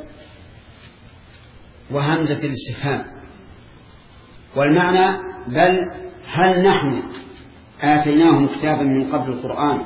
وهمزة الاستفهام، والمعنى بل هل نحن آتيناهم كتابا من قبل القرآن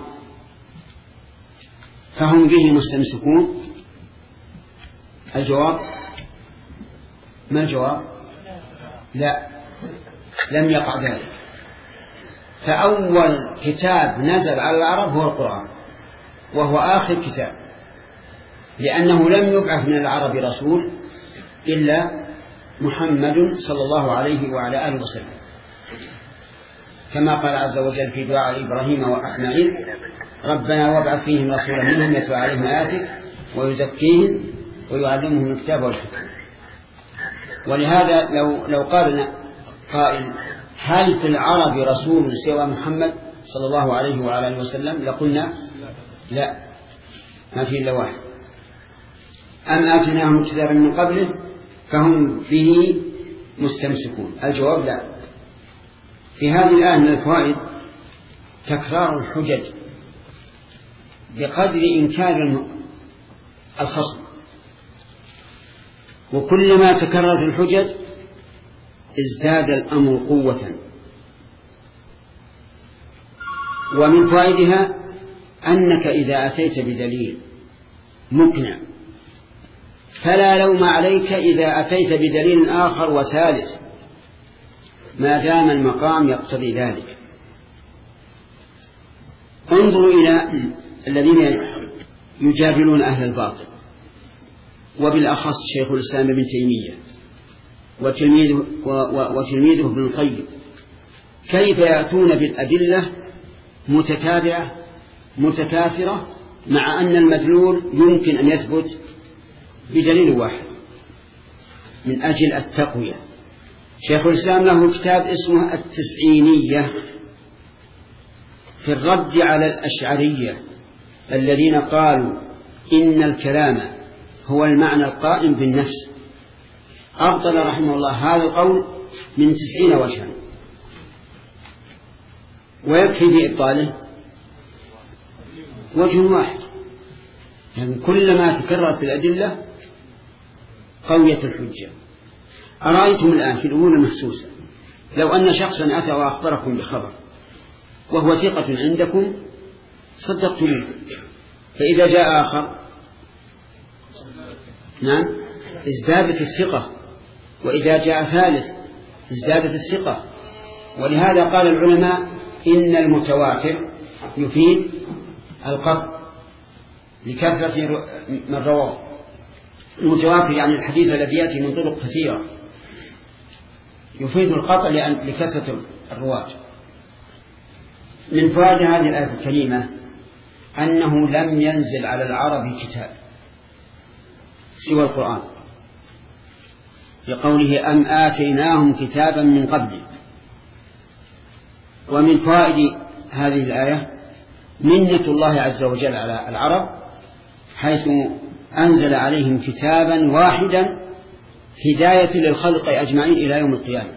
فهم به مستمسكون؟ الجواب ما الجواب؟ لا، لم يقع ذلك. فأول كتاب نزل على العرب هو القرآن، وهو آخر كتاب، لأنه لم يبعث من العرب رسول إلا محمد صلى الله عليه وعلى آله وسلم، كما قال عز وجل في دعاء إبراهيم وإسماعيل ربنا وابعث فيهم رسولا منهم يتلو عليهم آياتك ويزكيهم ويعلمهم الكتاب والحكمة. ولهذا لو لو قال قائل هل في العرب رسول سوى محمد صلى الله عليه وعلى آله وسلم لقلنا لا، ما في إلا واحد. أم آتيناهم كتابا من قبله فهم به مستمسكون؟ الجواب لا. في هذه الآية من الفوائد تكرار الحجج بقدر إنكار الخصم، وكلما تكررت الحجج ازداد الأمر قوة. ومن فوائدها أنك إذا أتيت بدليل مقنع فلا لوم عليك إذا أتيت بدليل آخر وثالث ما دام المقام يقتضي ذلك. انظروا إلى الذين يجادلون أهل الباطل، وبالأخص شيخ الإسلام ابن تيمية وتلميذه, وتلميذه ابن القيم، كيف يأتون بالأدلة متتابعة متكاثرة مع أن المدلول يمكن أن يثبت بدليل واحد من أجل التقوية. شيخ الإسلام له كتاب اسمه التسعينية في الرد على الأشعرية الذين قالوا إن الكلام هو المعنى القائم بالنفس. أبطل رحمه الله هذا القول من تسعين وجها، ويكفي بإبطاله وجه واحد، يعني كلما تكررت الأدلة قوية الحجة. أرأيتم الآن في الأمور المحسوسة لو أن شخصا أتى وأخبركم بخبر وهو ثقة عندكم صدقتموه، فإذا جاء آخر نعم ازدادت الثقة، وإذا جاء ثالث ازدادت الثقة. ولهذا قال العلماء إن المتواتر يفيد القطع لكثرة من رواه. المتواتر يعني الحديث الذي يأتي من طرق كثيرة يفيد القطع لكثرة الرواة. من فوائد هذه الآية الكريمة أنه لم ينزل على العرب كتاب سوى القرآن، لقوله أم آتيناهم كتابا من قبل. ومن فوائد هذه الآية منة الله عز وجل على العرب حيث أنزل عليهم كتابا واحدا هداية للخلق أجمعين إلى يوم القيامة،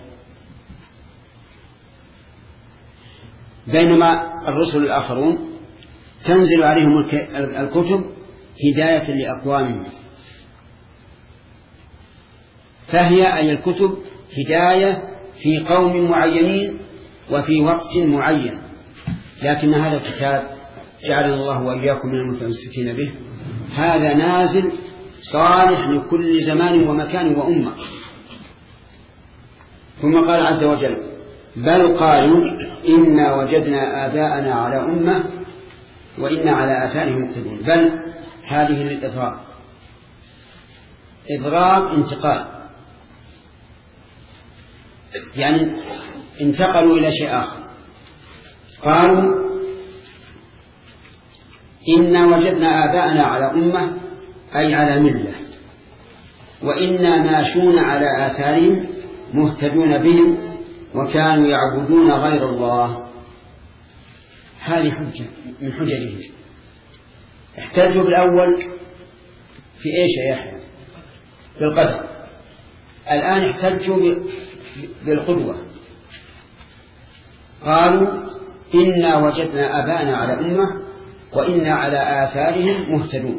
بينما الرسل الآخرون تنزل عليهم الكتب هداية لأقوامهم، فهي أي الكتب هداية في قوم معينين وفي وقت معين. لكن هذا الكتاب جعلنا الله وإياكم من المتمسكين به هذا نازل صالح لكل زمان ومكان وأمة. ثم قال عز وجل بل قالوا إنا وجدنا آباءنا على أمة وإنا على آثارهم مقتدون. بل هذه للإضراب، إضراب انتقال، يعني انتقلوا إلى شيء آخر. قالوا إنا وجدنا آباءنا على أمة أي على ملة، وإنا ماشون على آثارهم مهتدون بهم وكانوا يعبدون غير الله. هذه حجة من حججهم. احتجوا بالأول في إيش يا يحيى؟ بالقدر. الآن احتجوا بالقدوة، قالوا إنا وجدنا آباءنا على أمة وإنا على آثارهم مهتدون.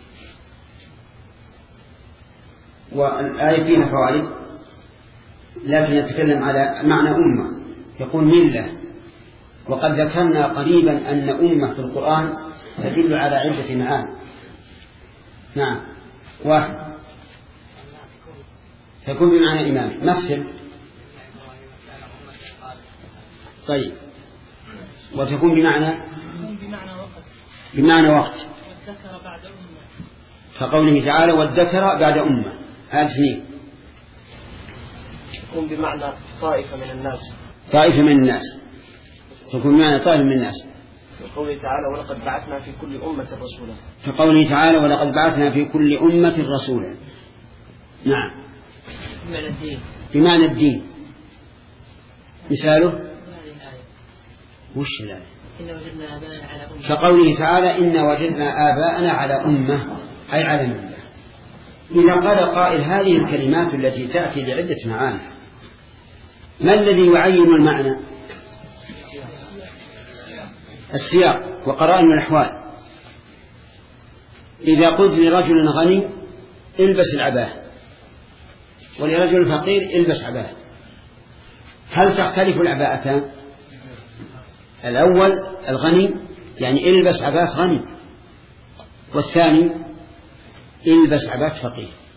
والآية فيها فوائد، لكن يتكلم على معنى أمة، يقول ملة. وقد ذكرنا قريبا أن أمة في القرآن تدل على عدة معاني. نعم، واحد تكون بمعنى إمام مثل، طيب، وتكون بمعنى بمعنى وقت كقوله تعالى والذكر بعد أمة. هذا اثنين. تكون بمعنى طائفة من الناس، طائفة من الناس، تكون بمعنى طائفة من الناس. كقوله تعالى ولقد بعثنا في كل أمة رسولا. كقوله تعالى ولقد بعثنا في كل أمة رسولا. نعم، بمعنى الدين. بمعنى الدين. مثاله وش الآية؟ إن وجدنا آباءنا على أمة. كقوله تعالى إن وجدنا آباءنا على أمة أي على ملة. إذا قال قائل هذه الكلمات التي تأتي لعدة معاني ما الذي يعين المعنى؟ السياق وقرائن الأحوال. إذا قلت لرجل غني البس العباءة ولرجل فقير البس عباءة، هل تختلف العباءتان؟ الأول الغني يعني البس عباءة غني، والثاني البس عباءة فقير.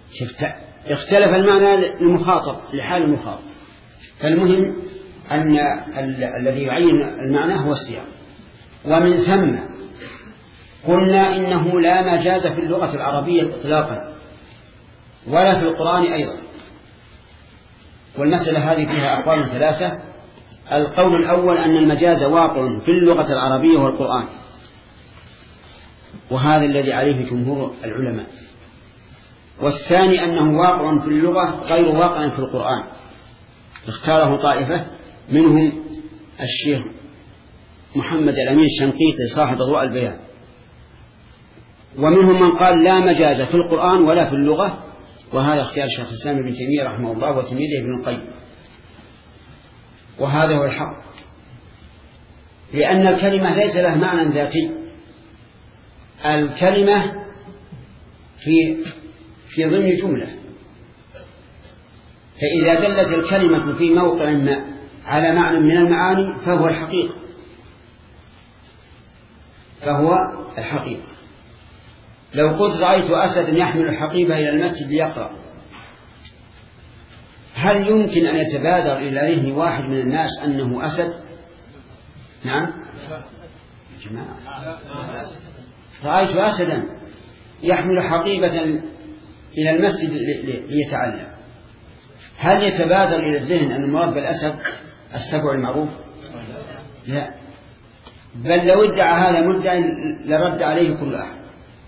شفت اختلف المعنى المخاطب لحال المخاطب. فالمهم أن الذي يعين المعنى هو السياق. ومن ثم قلنا إنه لا مجاز في اللغة العربية إطلاقا ولا في القرآن أيضا. والمسألة هذه فيها أقوال ثلاثة. القول الأول أن المجاز واقع في اللغة العربية والقرآن، وهذا الذي عليه جمهور العلماء. والثاني أنه واقع في اللغة غير واقع في القرآن، اختاره طائفة منهم الشيخ محمد الأمين الشنقيطي صاحب أضواء البيان، ومنهم من قال لا مجاز في القرآن ولا في اللغة، وهذا اختيار الشيخ الإسلام ابن تيمية رحمه الله وتلميذه ابن القيم. وهذا هو الحق، لأن الكلمة ليس لها معنى ذاتي. الكلمة في في ضمن جملة، فإذا دلت الكلمة في موقع ما على معنى من المعاني فهو الحقيقة فهو الحقيقة لو قلت رأيت أسدا يحمل الحقيبة إلى المسجد ليقرأ، هل يمكن أن يتبادر إلى ذهن واحد من الناس أنه أسد؟ نعم جماعة. رأيت أسدا يحمل حقيبة إلى المسجد ليتعلم، هل يتبادر إلى الذهن أن المراد بالأسد السبع المعروف؟ لا، بل لو ادعى هذا مدعي لرد عليه كل أحد.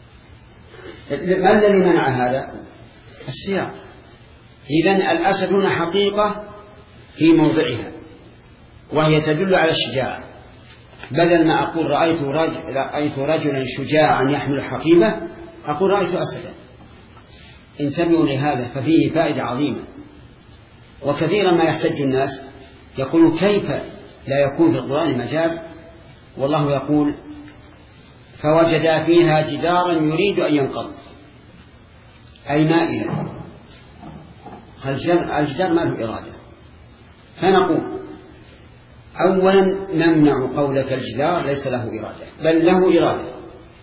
ما الذي منع هذا؟ السياق. إذن الأسد هنا حقيقة في موضعها وهي تدل على الشجاعة، بدل ما أقول رأيت, رجل رأيت رجلا شجاعا يحمل حقيبة أقول رأيت أسدا. انتبهوا لهذا، ففيه فائدة عظيمة. وكثيرا ما يحتج الناس يقول كيف لا يكون في القرآن مجاز، والله يقول فوجد فيها جدارا يريد أن ينقض، أي مائلا. الجدار ما له إرادة، فنقول أولا نمنع قولك الجدار ليس له إرادة، بل له إرادة،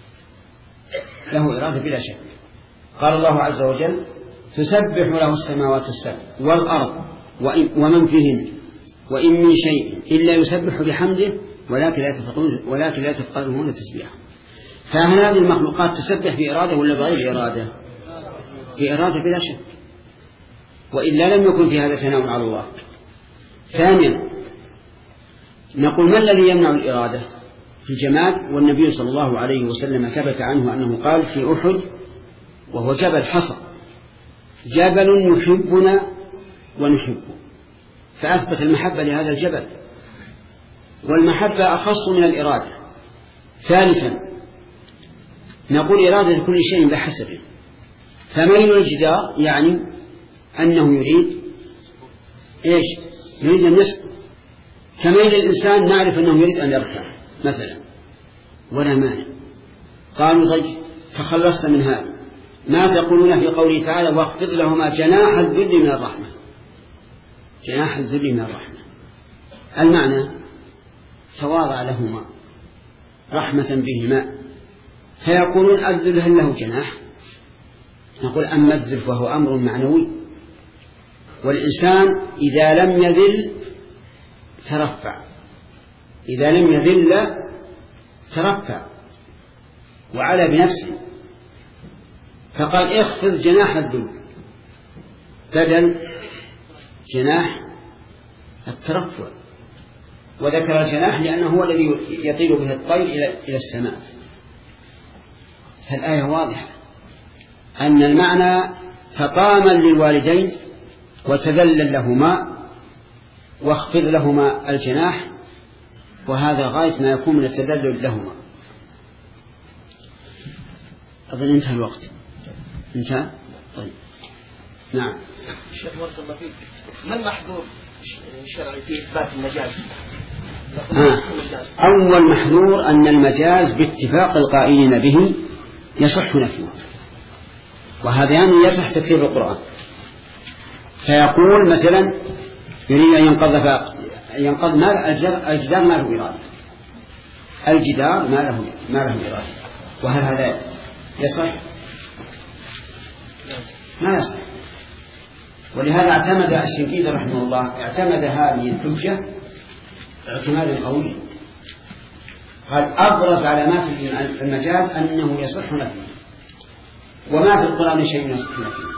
له إرادة بلا شك. قال الله عز وجل تسبح له السماوات السبع والأرض ومن فيهن وإن من شيء إلا يسبح بحمده ولكن لا تفقهون ولكن لا تفقهون تسبيحه. فهل هذه المخلوقات تسبح بإرادة ولا بغير إرادة؟ بإرادة بلا شك، وإلا لم يكن في هذا ثناء على الله. ثانيا نقول ما الذي يمنع الإرادة في الجماد؟ والنبي صلى الله عليه وسلم ثبت عنه أنه قال في أحد وهو جبل حصى جبل يحبنا ونحبه، فأثبت المحبة لهذا الجبل، والمحبة أخص من الإرادة. ثالثا نقول إرادة كل شيء بحسبه، فميل الجدار يعني أنه يريد إيش؟ يريد أن يسقط، كميل الإنسان نعرف أنه يريد أن يركع مثلا ولا مانع. قالوا طيب تخلصت من هذا، ما تقولون في قوله تعالى واخفض لهما جناح الذل من الرحمة؟ جناح الذل من الرحمة المعنى تواضع لهما رحمة بهما، فيقولون الذل هل له جناح؟ نقول أما الذل فهو أمر معنوي، والإنسان إذا لم يذل ترفع، إذا لم يذل ترفع وعلى بنفسه، فقال اخفض جناح الذل بدل جناح الترفع، وذكر الجناح لأنه هو الذي يطير به الطير إلى السماء. فالآية واضحة أن المعنى تطامن للوالدين وتذلل لهما واخفض لهما الجناح، وهذا غاية ما يكون من التذلل لهما. أظن انتهى الوقت. انتهى؟ طيب نعم. الشيخ بارك الله فيك، ما المحظور الشرعي في إثبات المجاز؟ آه. أول محظور أن المجاز باتفاق القائلين به يصح نفيه، وهذا يعني يصح تكفير القرآن. فيقول مثلا يريد أن ينقض ينقض ما الجدار ما له إرادة، الجدار ما له ما له إرادة، وهل هذا يصح؟ ما يصح. ولهذا اعتمد الشنقيطي رحمه الله اعتمد هذه الحجة اعتمادا قويا، قال أبرز علامات المجاز أنه يصح نفيه، وما في القرآن شيء يصح نفيه.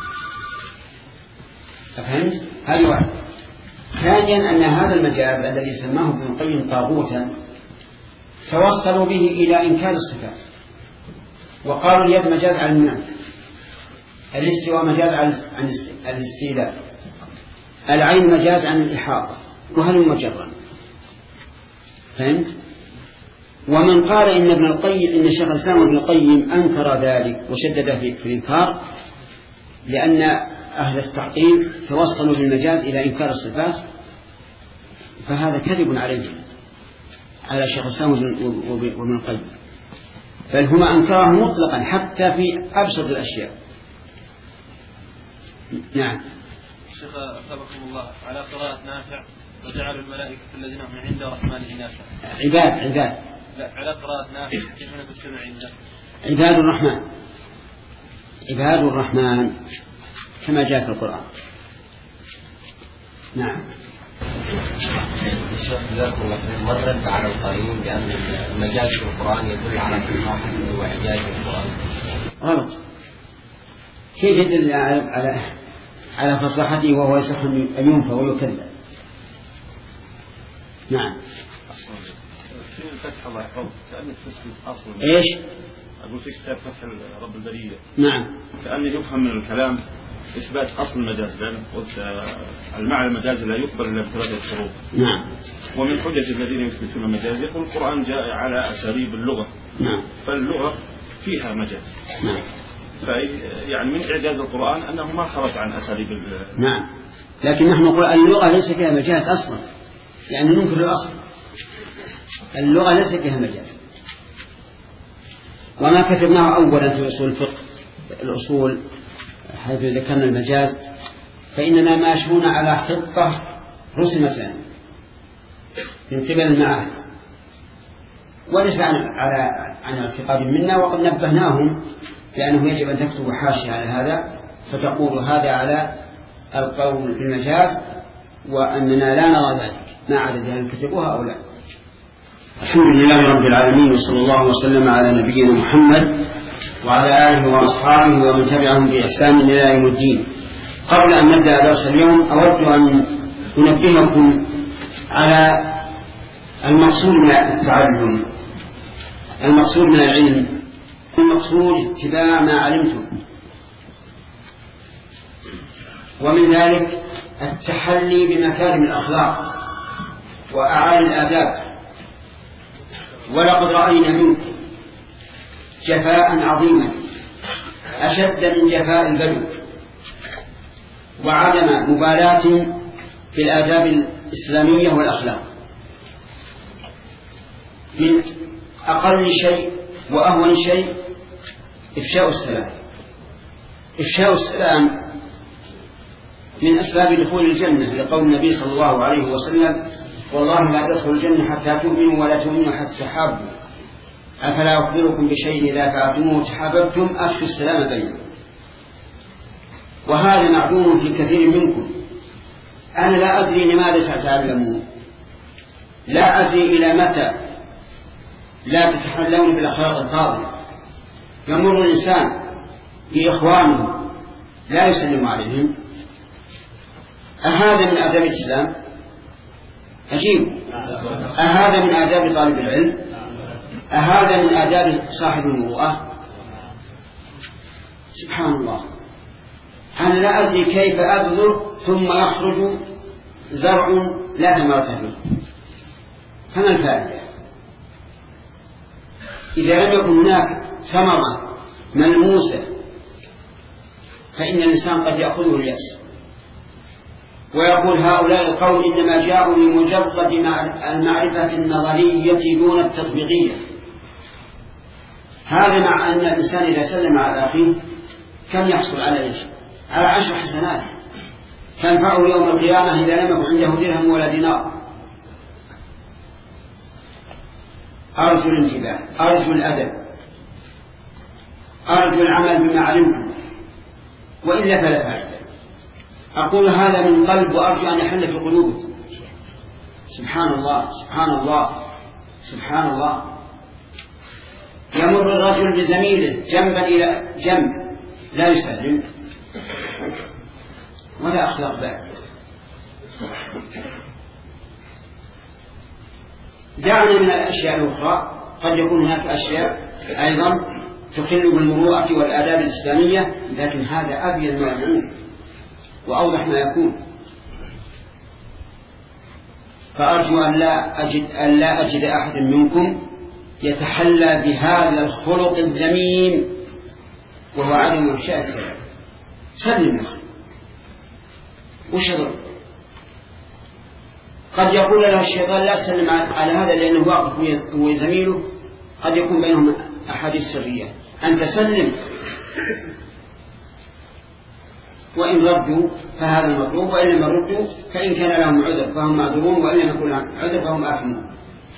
أفهمت؟ هذه واحد. ثانيا أن هذا المجاز الذي سماه ابن القيم طاغوتا توصلوا به إلى إنكار الصفات، وقالوا اليد مجاز عن المعنى، الاستواء مجاز عن الاستيلاء، العين مجاز عن الإحاطة، وهل مجرا. فهمت؟ ومن قال إن ابن القيم إن الشيخ الإسلام ابن القيم أنكر ذلك وشدد في الإنكار لأن أهل التحقيق توصلوا بالمجاز إلى إنكار الصفات، فهذا كذب عليه على الشيخ الإسلام وابن القيم، بل هما أنكره مطلقا حتى في أبسط الأشياء. نعم. شيخ أثابكم الله، على قراءة نافع وجعلوا الملائكة الذين هم عند الرحمن إناثا. عباد عباد. لا، على قراءة نافع كيف نكتب عنده؟ عباد الرحمن. عباد الرحمن كما جاء في القرآن. نعم. الشيخ جزاكم الله خير، مرت على القائلين بأن المجاز في القرآن يدل على فصاحته وإعجاز القرآن. غلط. كيف يدل على على فصاحته وهو يصح أن ينفى ويكذب؟ نعم. في الفتح الله يحفظك كأنك تسلم أصل. إيش؟ أقول في كتاب فتح رب البرية. نعم. كأني يفهم من الكلام إثبات أصل المجاز، لأن المعنى المجاز لا يقبل إلا بثلاثة شروط. نعم. ومن حجة الذين يثبتون المجاز يقول القرآن جاء على أساليب اللغة. نعم. فاللغة فيها مجاز. نعم. يعني من إعجاز القرآن أنه ما خرج عن أساليب. نعم. لكن نحن نقول اللغة ليس فيها مجاز أصلا، يعني ننكر الأصل. اللغة ليس فيها مجاز، وما كتبناه أولا في أصول الفقه الأصول حيث ذكرنا المجاز، فإننا ماشون على خطة رسمت لنا من قبل المعاهد وليس عن على عن اعتقاد منا، وقد نبهناهم لأنه يجب أن تكتب حاشية على هذا فتقول هذا على القول بالمجاز وأننا لا نرى ذلك، ما عدد هل كتبوها أو لا. الحمد لله رب العالمين، وصلى الله وسلم على نبينا محمد وعلى آله وأصحابه ومن تبعهم بإحسان إلى يوم الدين. قبل أن نبدأ درس اليوم أود أن أنبهكم على المقصود من التعلم. المقصود من العلم المقصود اتباع ما علمتم، ومن ذلك التحلي بمكارم الأخلاق وأعالي الآداب. ولقد رأينا منكم جفاء عظيما أشد من جفاء البدو، وعدم مبالاة بالآداب الإسلامية والأخلاق. من أقل شيء وأهون شيء إفشاء السلام. إفشاء السلام من أسباب دخول الجنة، لقول النبي صلى الله عليه وسلم: والله لا تدخل الجنة حتى تؤمنوا ولا تؤمنوا حتى تحابوا، أفلا أخبركم بشيء إذا فعلتموه تحاببتم أفشوا السلام بينكم. وهذا معلوم في كثير منكم. أنا لا أدري لماذا تتعلمون، لا أدري إلى متى لا تتحلون بالأخلاق الفاضلة. يمر الإنسان بإخوانه لا يسلم عليهم، أهذا من آداب الإسلام؟ أجيب. أهذا من آداب طالب العلم؟ أهذا من آداب صاحب المروءة؟ سبحان الله. أنا لا أدري كيف أبذر ثم يخرج زرع لا ثمرة فيه، فما الفائدة؟ إذا لم يكن هناك ثمرة ملموسة فإن الإنسان قد يأخذه اليأس ويقول هؤلاء القوم إنما جاءوا لمجرد المعرفة النظرية دون التطبيقية. هذا مع أن الإنسان إذا سلم على أخيه كم يحصل على إيش؟ على عشر حسنات تنفعه يوم القيامة إذا لم يكن عنده درهم ولا دينار. أرجو الانتباه، أرجو الأدب، أرجو العمل بما علمتم، وإلا فلا فائدة. أقول هذا من قلب وأرجو أن يحل في قلوبكم. سبحان الله سبحان الله سبحان الله. يمر الرجل بزميله جنبا إلى جنب لا يسلم ولا أخلاق بعد. دعنا من الأشياء الأخرى، قد يكون هناك أشياء أيضا تخل بالمروءة والآداب الإسلامية، لكن هذا أبين ما يكون وأوضح ما يكون. فأرجو أن لا أجد, أن لا أجد أحد منكم يتحلى بهذا الخلق الذميم وهو عدم إفشاء السلام. سلم يا أخي وش يضر؟ قد يقول له الشيطان لا تسلم على هذا لأنه واقف هو زميله، قد يكون بينهم أحاديث سرية، أن تسلم، وإن ردوا فهذا المطلوب، وإن لم يردوا فإن كان لهم عذر فهم معذورون، وإن لم يكن لهم عذر فهم آثمون.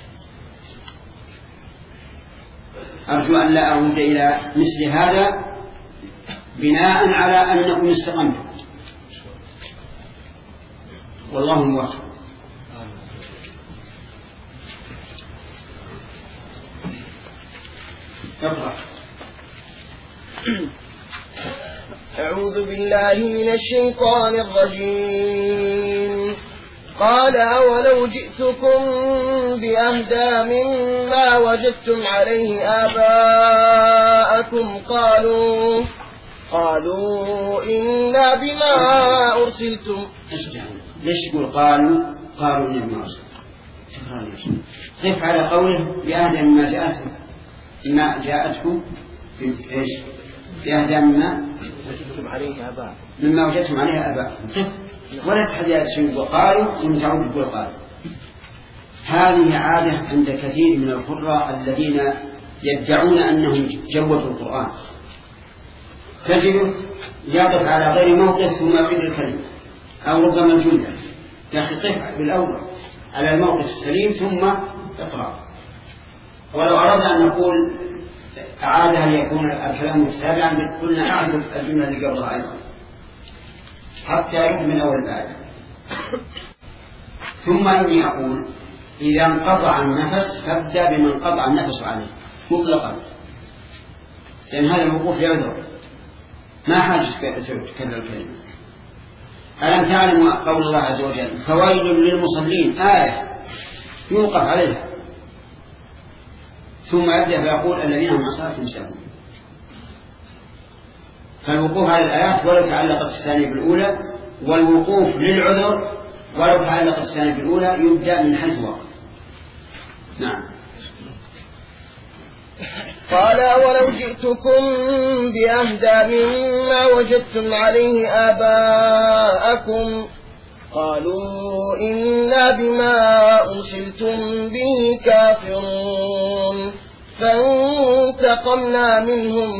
أرجو أن لا أعود إلى مثل هذا بناء على أنكم استقمتم، والله موفق. اقرأ. أعوذ بالله من الشيطان الرجيم. قال أولو جئتكم بأهدى مما وجدتم عليه آباءكم قالوا قالوا إنا بما أرسلتم. ليش يقول قالوا قالوا إنا بما أرسلتم؟ كيف على قوله بأهدى مما جاءتكم ما جاءتكم في إيش؟ بأهدى مما وجدتم عليه آباء مما وجدتم عليه آباءكم، ولا تحدث شيء وقالوا ثم تعود تقول قالوا. هذه عادة عند كثير من القراء الذين يدعون أنهم جودوا القرآن، تجد يقف على غير موقف ثم يعيد الكلمة أو ربما الجملة. يا أخي قف بالأول على الموقف السليم ثم اقرأ. ولو أردنا أن نقول أعادها ليكون الكلام متابعا قلنا أعد الجملة اللي قبلها أيضا حتى يكون من أول الآية. ثم إني أقول إذا انقطع النفس فابدأ بمن انقطع النفس عليه مطلقا، لأن هذا الوقوف يعذر، ما حاجة تكرر الكلمة. ألم تعلم قول الله عز وجل فويل للمصلين آية يوقف عليها، ثم يبدأ فيقول الذين هم عن صلاتهم ساهون. فالوقوف على الآيات ولو تعلقت الثانية بالأولى، والوقوف للعذر ولو تعلقت الثانية بالأولى يبدأ من حيث وقف. نعم. قال ولو جئتكم بأهدى مما وجدتم عليه آباءكم قالوا إنا بما أرسلتم به كافرون فانتقمنا منهم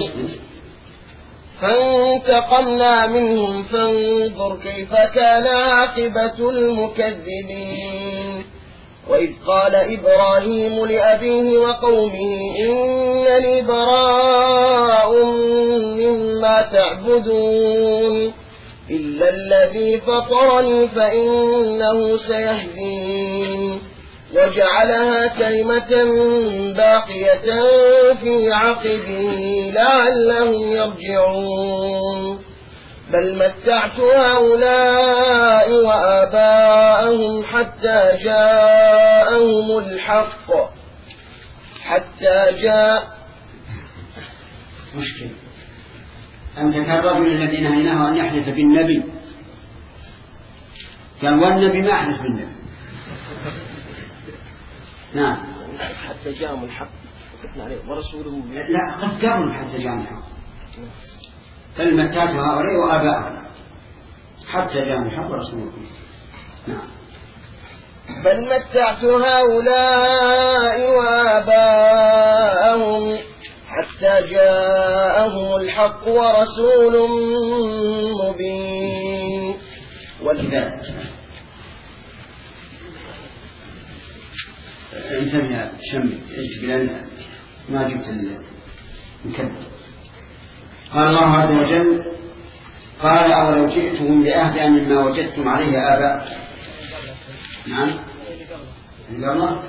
فانتقمنا منهم فانظر كيف كان عاقبة المكذبين. وإذ قال إبراهيم لأبيه وقومه إنني براء مما تعبدون إلا الذي فطرني فإنه سيهدين. وجعلها كلمة باقية في عقبه لعلهم يرجعون. بل متعت هؤلاء وآباءهم حتى جاءهم الحق حتى جاء مشكلة أنت كالرجل الذي نهيناه أن يحلف بالنبي، قال والنبي ما أحلف بالنبي. نعم حتى جاءهم الحق ورسوله لا قد قبل حتى جاءهم الحق. بل متعت هؤلاء وآباءهم حتى جاءهم الحق ورسوله. نعم. بل متعت هؤلاء وآباءهم حتى جاءهم الحق ورسول مبين. ولذلك انتبه يا شمي ايش ما جبت المكذب. قال الله عز وجل قال أولو جئتهم بأهدى مما وجدتم عليه آباء. نعم الله.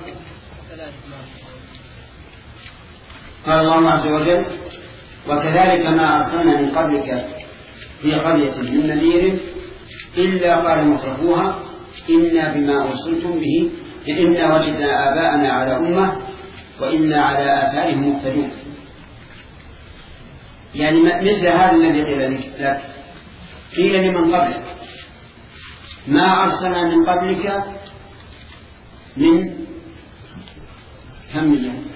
قال الله عز وجل وكذلك ما أرسلنا من قبلك في قرية من نذير إلا قال مترفوها إنا بما أرسلتم به إنا وجدنا آباءنا على أمة وإنا على آثارهم مقتدون. يعني مثل هذا الذي قيل لك قيل لمن قبلك ما أرسلنا من قبلك من كم مليون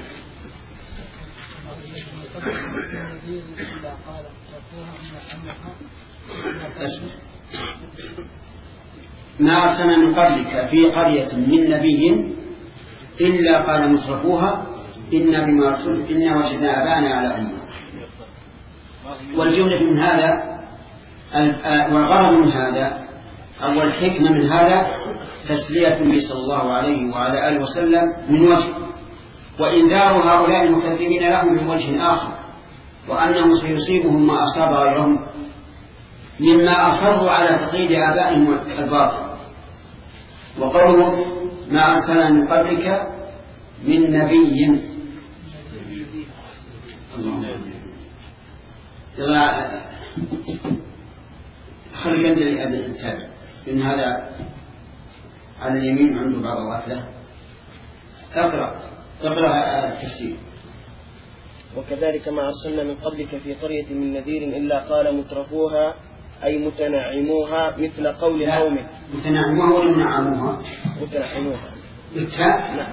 ما أرسلنا من قبلك في قرية من نبي إلا قال مترفوها إنا بما أرسلتم إنا وجدنا آباءنا على أمة. والجملة من هذا والغرض من هذا أو الحكمة من هذا تسلية النبي صلى الله عليه وعلى آله وسلم من وجه، وإنذار هؤلاء المكذبين لهم من وجه آخر، وأنه سيصيبهم ما أصاب غيرهم مما أصروا على تقليد آبائهم الباطل. وقوله ما أرسلنا من قبلك من نبي خلي ينزل هذا التابع إن هذا على اليمين عنده بعض الغفلة. اقرأ اقرأ التفسير. وكذلك ما أرسلنا من قبلك في قرية من نذير إلا قال مترفوها أي متنعموها مثل قول قومه. متنعموها ولا منعموها؟ متنعموها بالتاء. نعم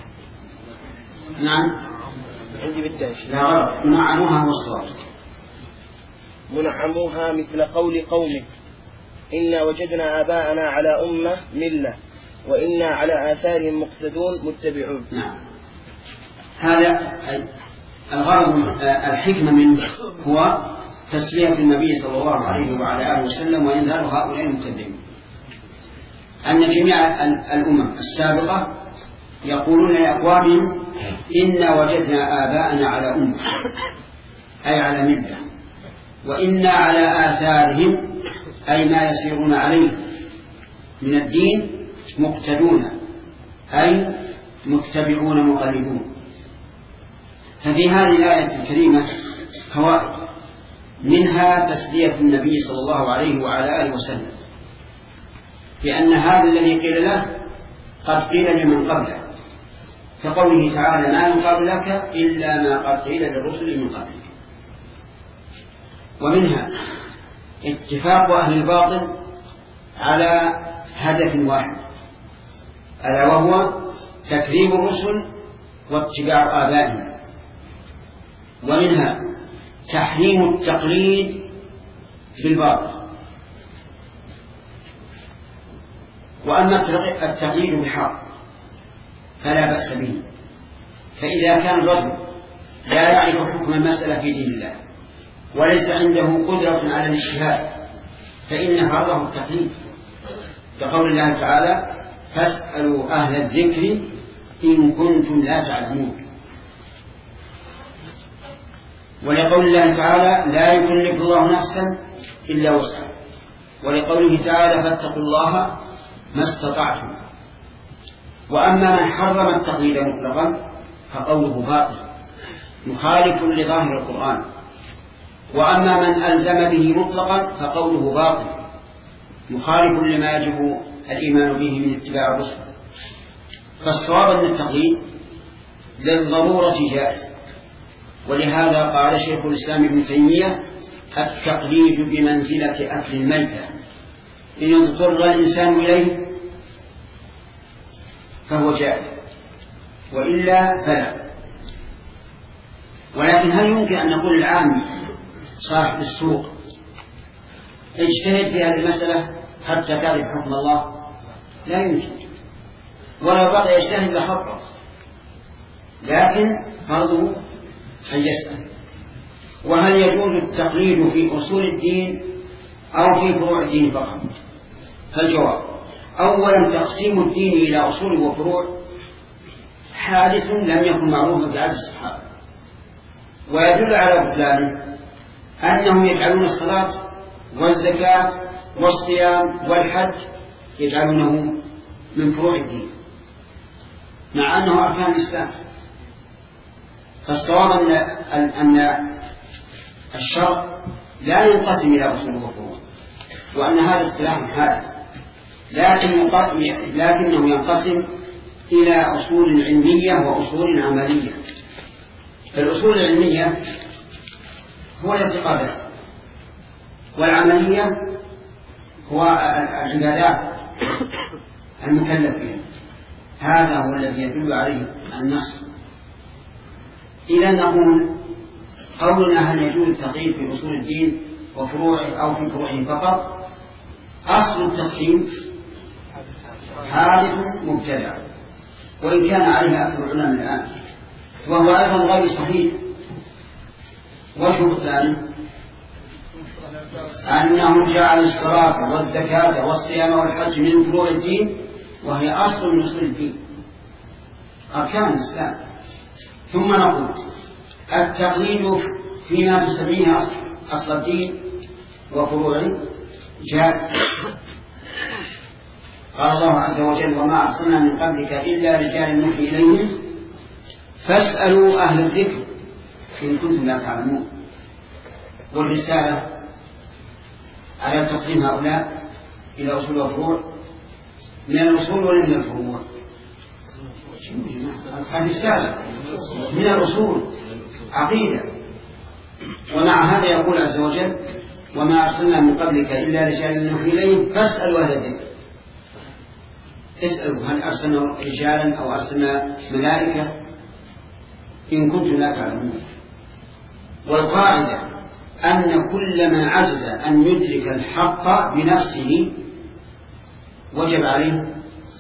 نعم عندي بالتاء. لا غلط منعموها هو الصواب. منعموها مثل قول قومه إنا وجدنا آباءنا على أمة ملة وإنا على آثارهم مقتدون متبعون. نعم هذا الغرض الحكمة منه هو تسلية النبي صلى الله عليه وعلى آله وسلم وإنذار هؤلاء المكذبين أن جميع الأمم السابقة يقولون لأقوامهم إنا وجدنا آباءنا على أمة أي على ملة وإنا على آثارهم أي ما يسيرون عليه من الدين مقتدون أي متبعون مقلدون. ففي هذه الآية الكريمة فوائد منها تسلية النبي صلى الله عليه وعلى آله وسلم لأن هذا الذي قيل له قد قيل لمن قبله كقوله تعالى ما يقال لك إلا ما قد قيل للرسل من قبلك. ومنها اتفاق أهل الباطل على هدف واحد ألا وهو تكذيب الرسل واتباع آبائهم. ومنها تحريم التقليد بالباطل. وأما التقليد بالحق فلا بأس به، فإذا كان الرجل لا يعرف حكم المسألة في دين الله وليس عنده قدرة على الاجتهاد فإن فرضه التقليد كقول الله تعالى فاسألوا أهل الذكر إن كنتم لا تعلمون. ولقول الله تعالى لا يكلف الله نفسا إلا وسعها. ولقوله تعالى فاتقوا الله ما استطعتم. وأما من حرم التقليد مطلقا فقوله باطل مخالف لظاهر القرآن. وأما من ألزم به مطلقا فقوله باطل مخالف لما يجب الإيمان به من اتباع الرسل. فالصواب أن التقليد للضرورة جائز. ولهذا قال شيخ الإسلام ابن تيمية التقليد بمنزلة أكل الميتة إن يضطر الإنسان إليه فهو جائز وإلا فلا. ولكن هل يمكن أن نقول العامي صاحب السوق اجتهد في هذه المسألة حتى تعرف حكم الله؟ لا يمكن. ولو بقي يجتهد لحفظ، لكن فرضه أن يسأل. وهل يجوز التقليد في أصول الدين أو في فروع الدين فقط؟ فالجواب أولا تقسيم الدين إلى أصول وفروع حادث لم يكن معروفا في عهد الصحابة، ويدل على بطلانه أنهم يجعلون الصلاة والزكاة والصيام والحج يجعلونه من فروع الدين مع أنه أركان الإسلام. فالصواب أن الشرع لا ينقسم إلى أصول وفروع، وأن هذا اصطلاح حادث، لكن لكنه ينقسم إلى أصول علمية وأصول عملية. فالأصول العلمية هو الاعتقادات، والعملية هو العبادات المكلف بها. هذا هو الذي يدل عليه النص. إذا نقول قولنا هل يجوز التقييد في أصول الدين وفروعه أو في فروعه فقط، أصل التقسيم حادث مبتدع، وإن كان عليه أكثر العلماء الآن، وهو أيضا غير صحيح. وجه الثاني أنه جعل الصلاة والزكاة والصيام والحج من فروع الدين، وهي أصل من أصول الدين، أركان الإسلام. ثم نقول التقليد فيما تسميه أصل, أصل الدين وفروعه جائز. قال الله عز وجل: وما أرسلنا من قبلك إلا رجالا نوحي إليهم فاسألوا أهل الذكر إن كنتم لا تعلمون. والرسالة على تقسيم هؤلاء إلى أصول وفروع، من الأصول ولا من الفروع؟ الرسالة من الأصول عقيدة. ومع هذا يقول عز وجل: وما أرسلنا من قبلك إلا رجالا نوحي إليهم فاسألوا أهل الذكر. اسألوا هل أرسلنا رجالا أو أرسلنا ملائكة إن كنتم لا تعلمون. والقاعدة أن كل من عجز أن يدرك الحق بنفسه وجب عليه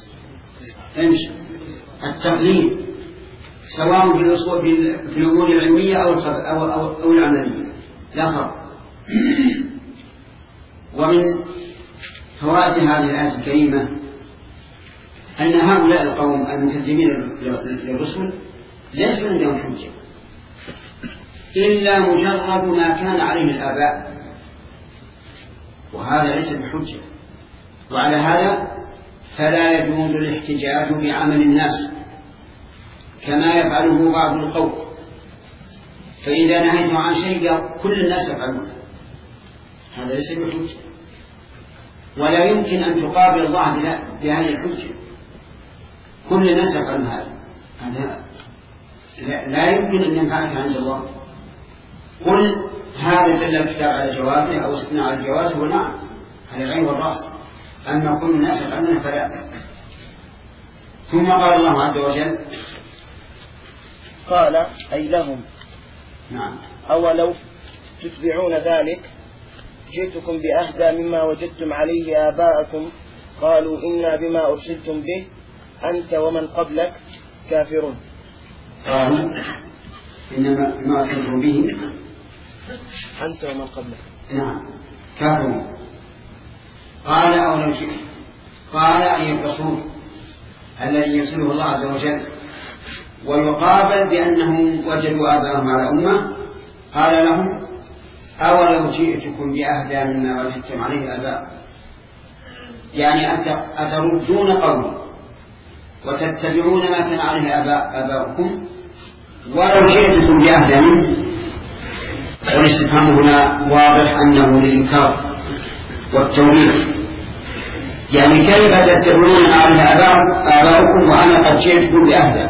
التقليد، سواء في الأصول في الأمور العلمية أو أو أو, أو العملية، لا فرق. ومن فوائد هذه الآية الكريمة أن هؤلاء القوم المكذبين للرسل ليس عندهم حجة إلا مجرد ما كان عليه الآباء، وهذا ليس بحجة. وعلى هذا فلا يجوز الاحتجاج بعمل الناس كما يفعله بعض القوم، فإذا نهيت عن شيء كل الناس يفعلونه، هذا ليس بحجة. ولا يمكن أن تقابل الله بهذه الحجة، كل الناس يفعلون هذا، لا يمكن أن ينفعك عند الله. قل هذا دل الكتاب على جوازه أو استثناء على الجواز، ونعم على العين والرأس، أما كل الناس يفعلون فلا. ثم قال الله عز وجل: قال أي لهم نعم أولو تتبعون ذلك جئتكم بأهدى مما وجدتم عليه آباءكم قالوا إنا بما أرسلتم به أنت ومن قبلك كافرون. قالوا إنما بما أرسلتم به أنت ومن قبلك نعم كافرون. قال أولو شئت، قال أي الرسول الذي يرسله الله عز وجل، ويقابل بأنهم وجدوا آباءهم على أمة. قال لهم: أولو جئتكم بأهدى مما وجدتم عليه آباء، يعني أتردون قولي وتتبعون ما كان عليه آباء آباؤكم ولو جئتكم بأهدى منه. والاستفهام هنا واضح أنه للإنكار والتوبيخ، يعني كيف تتبعون ما عليه آباؤكم وأنا قد جئتكم بأهدى؟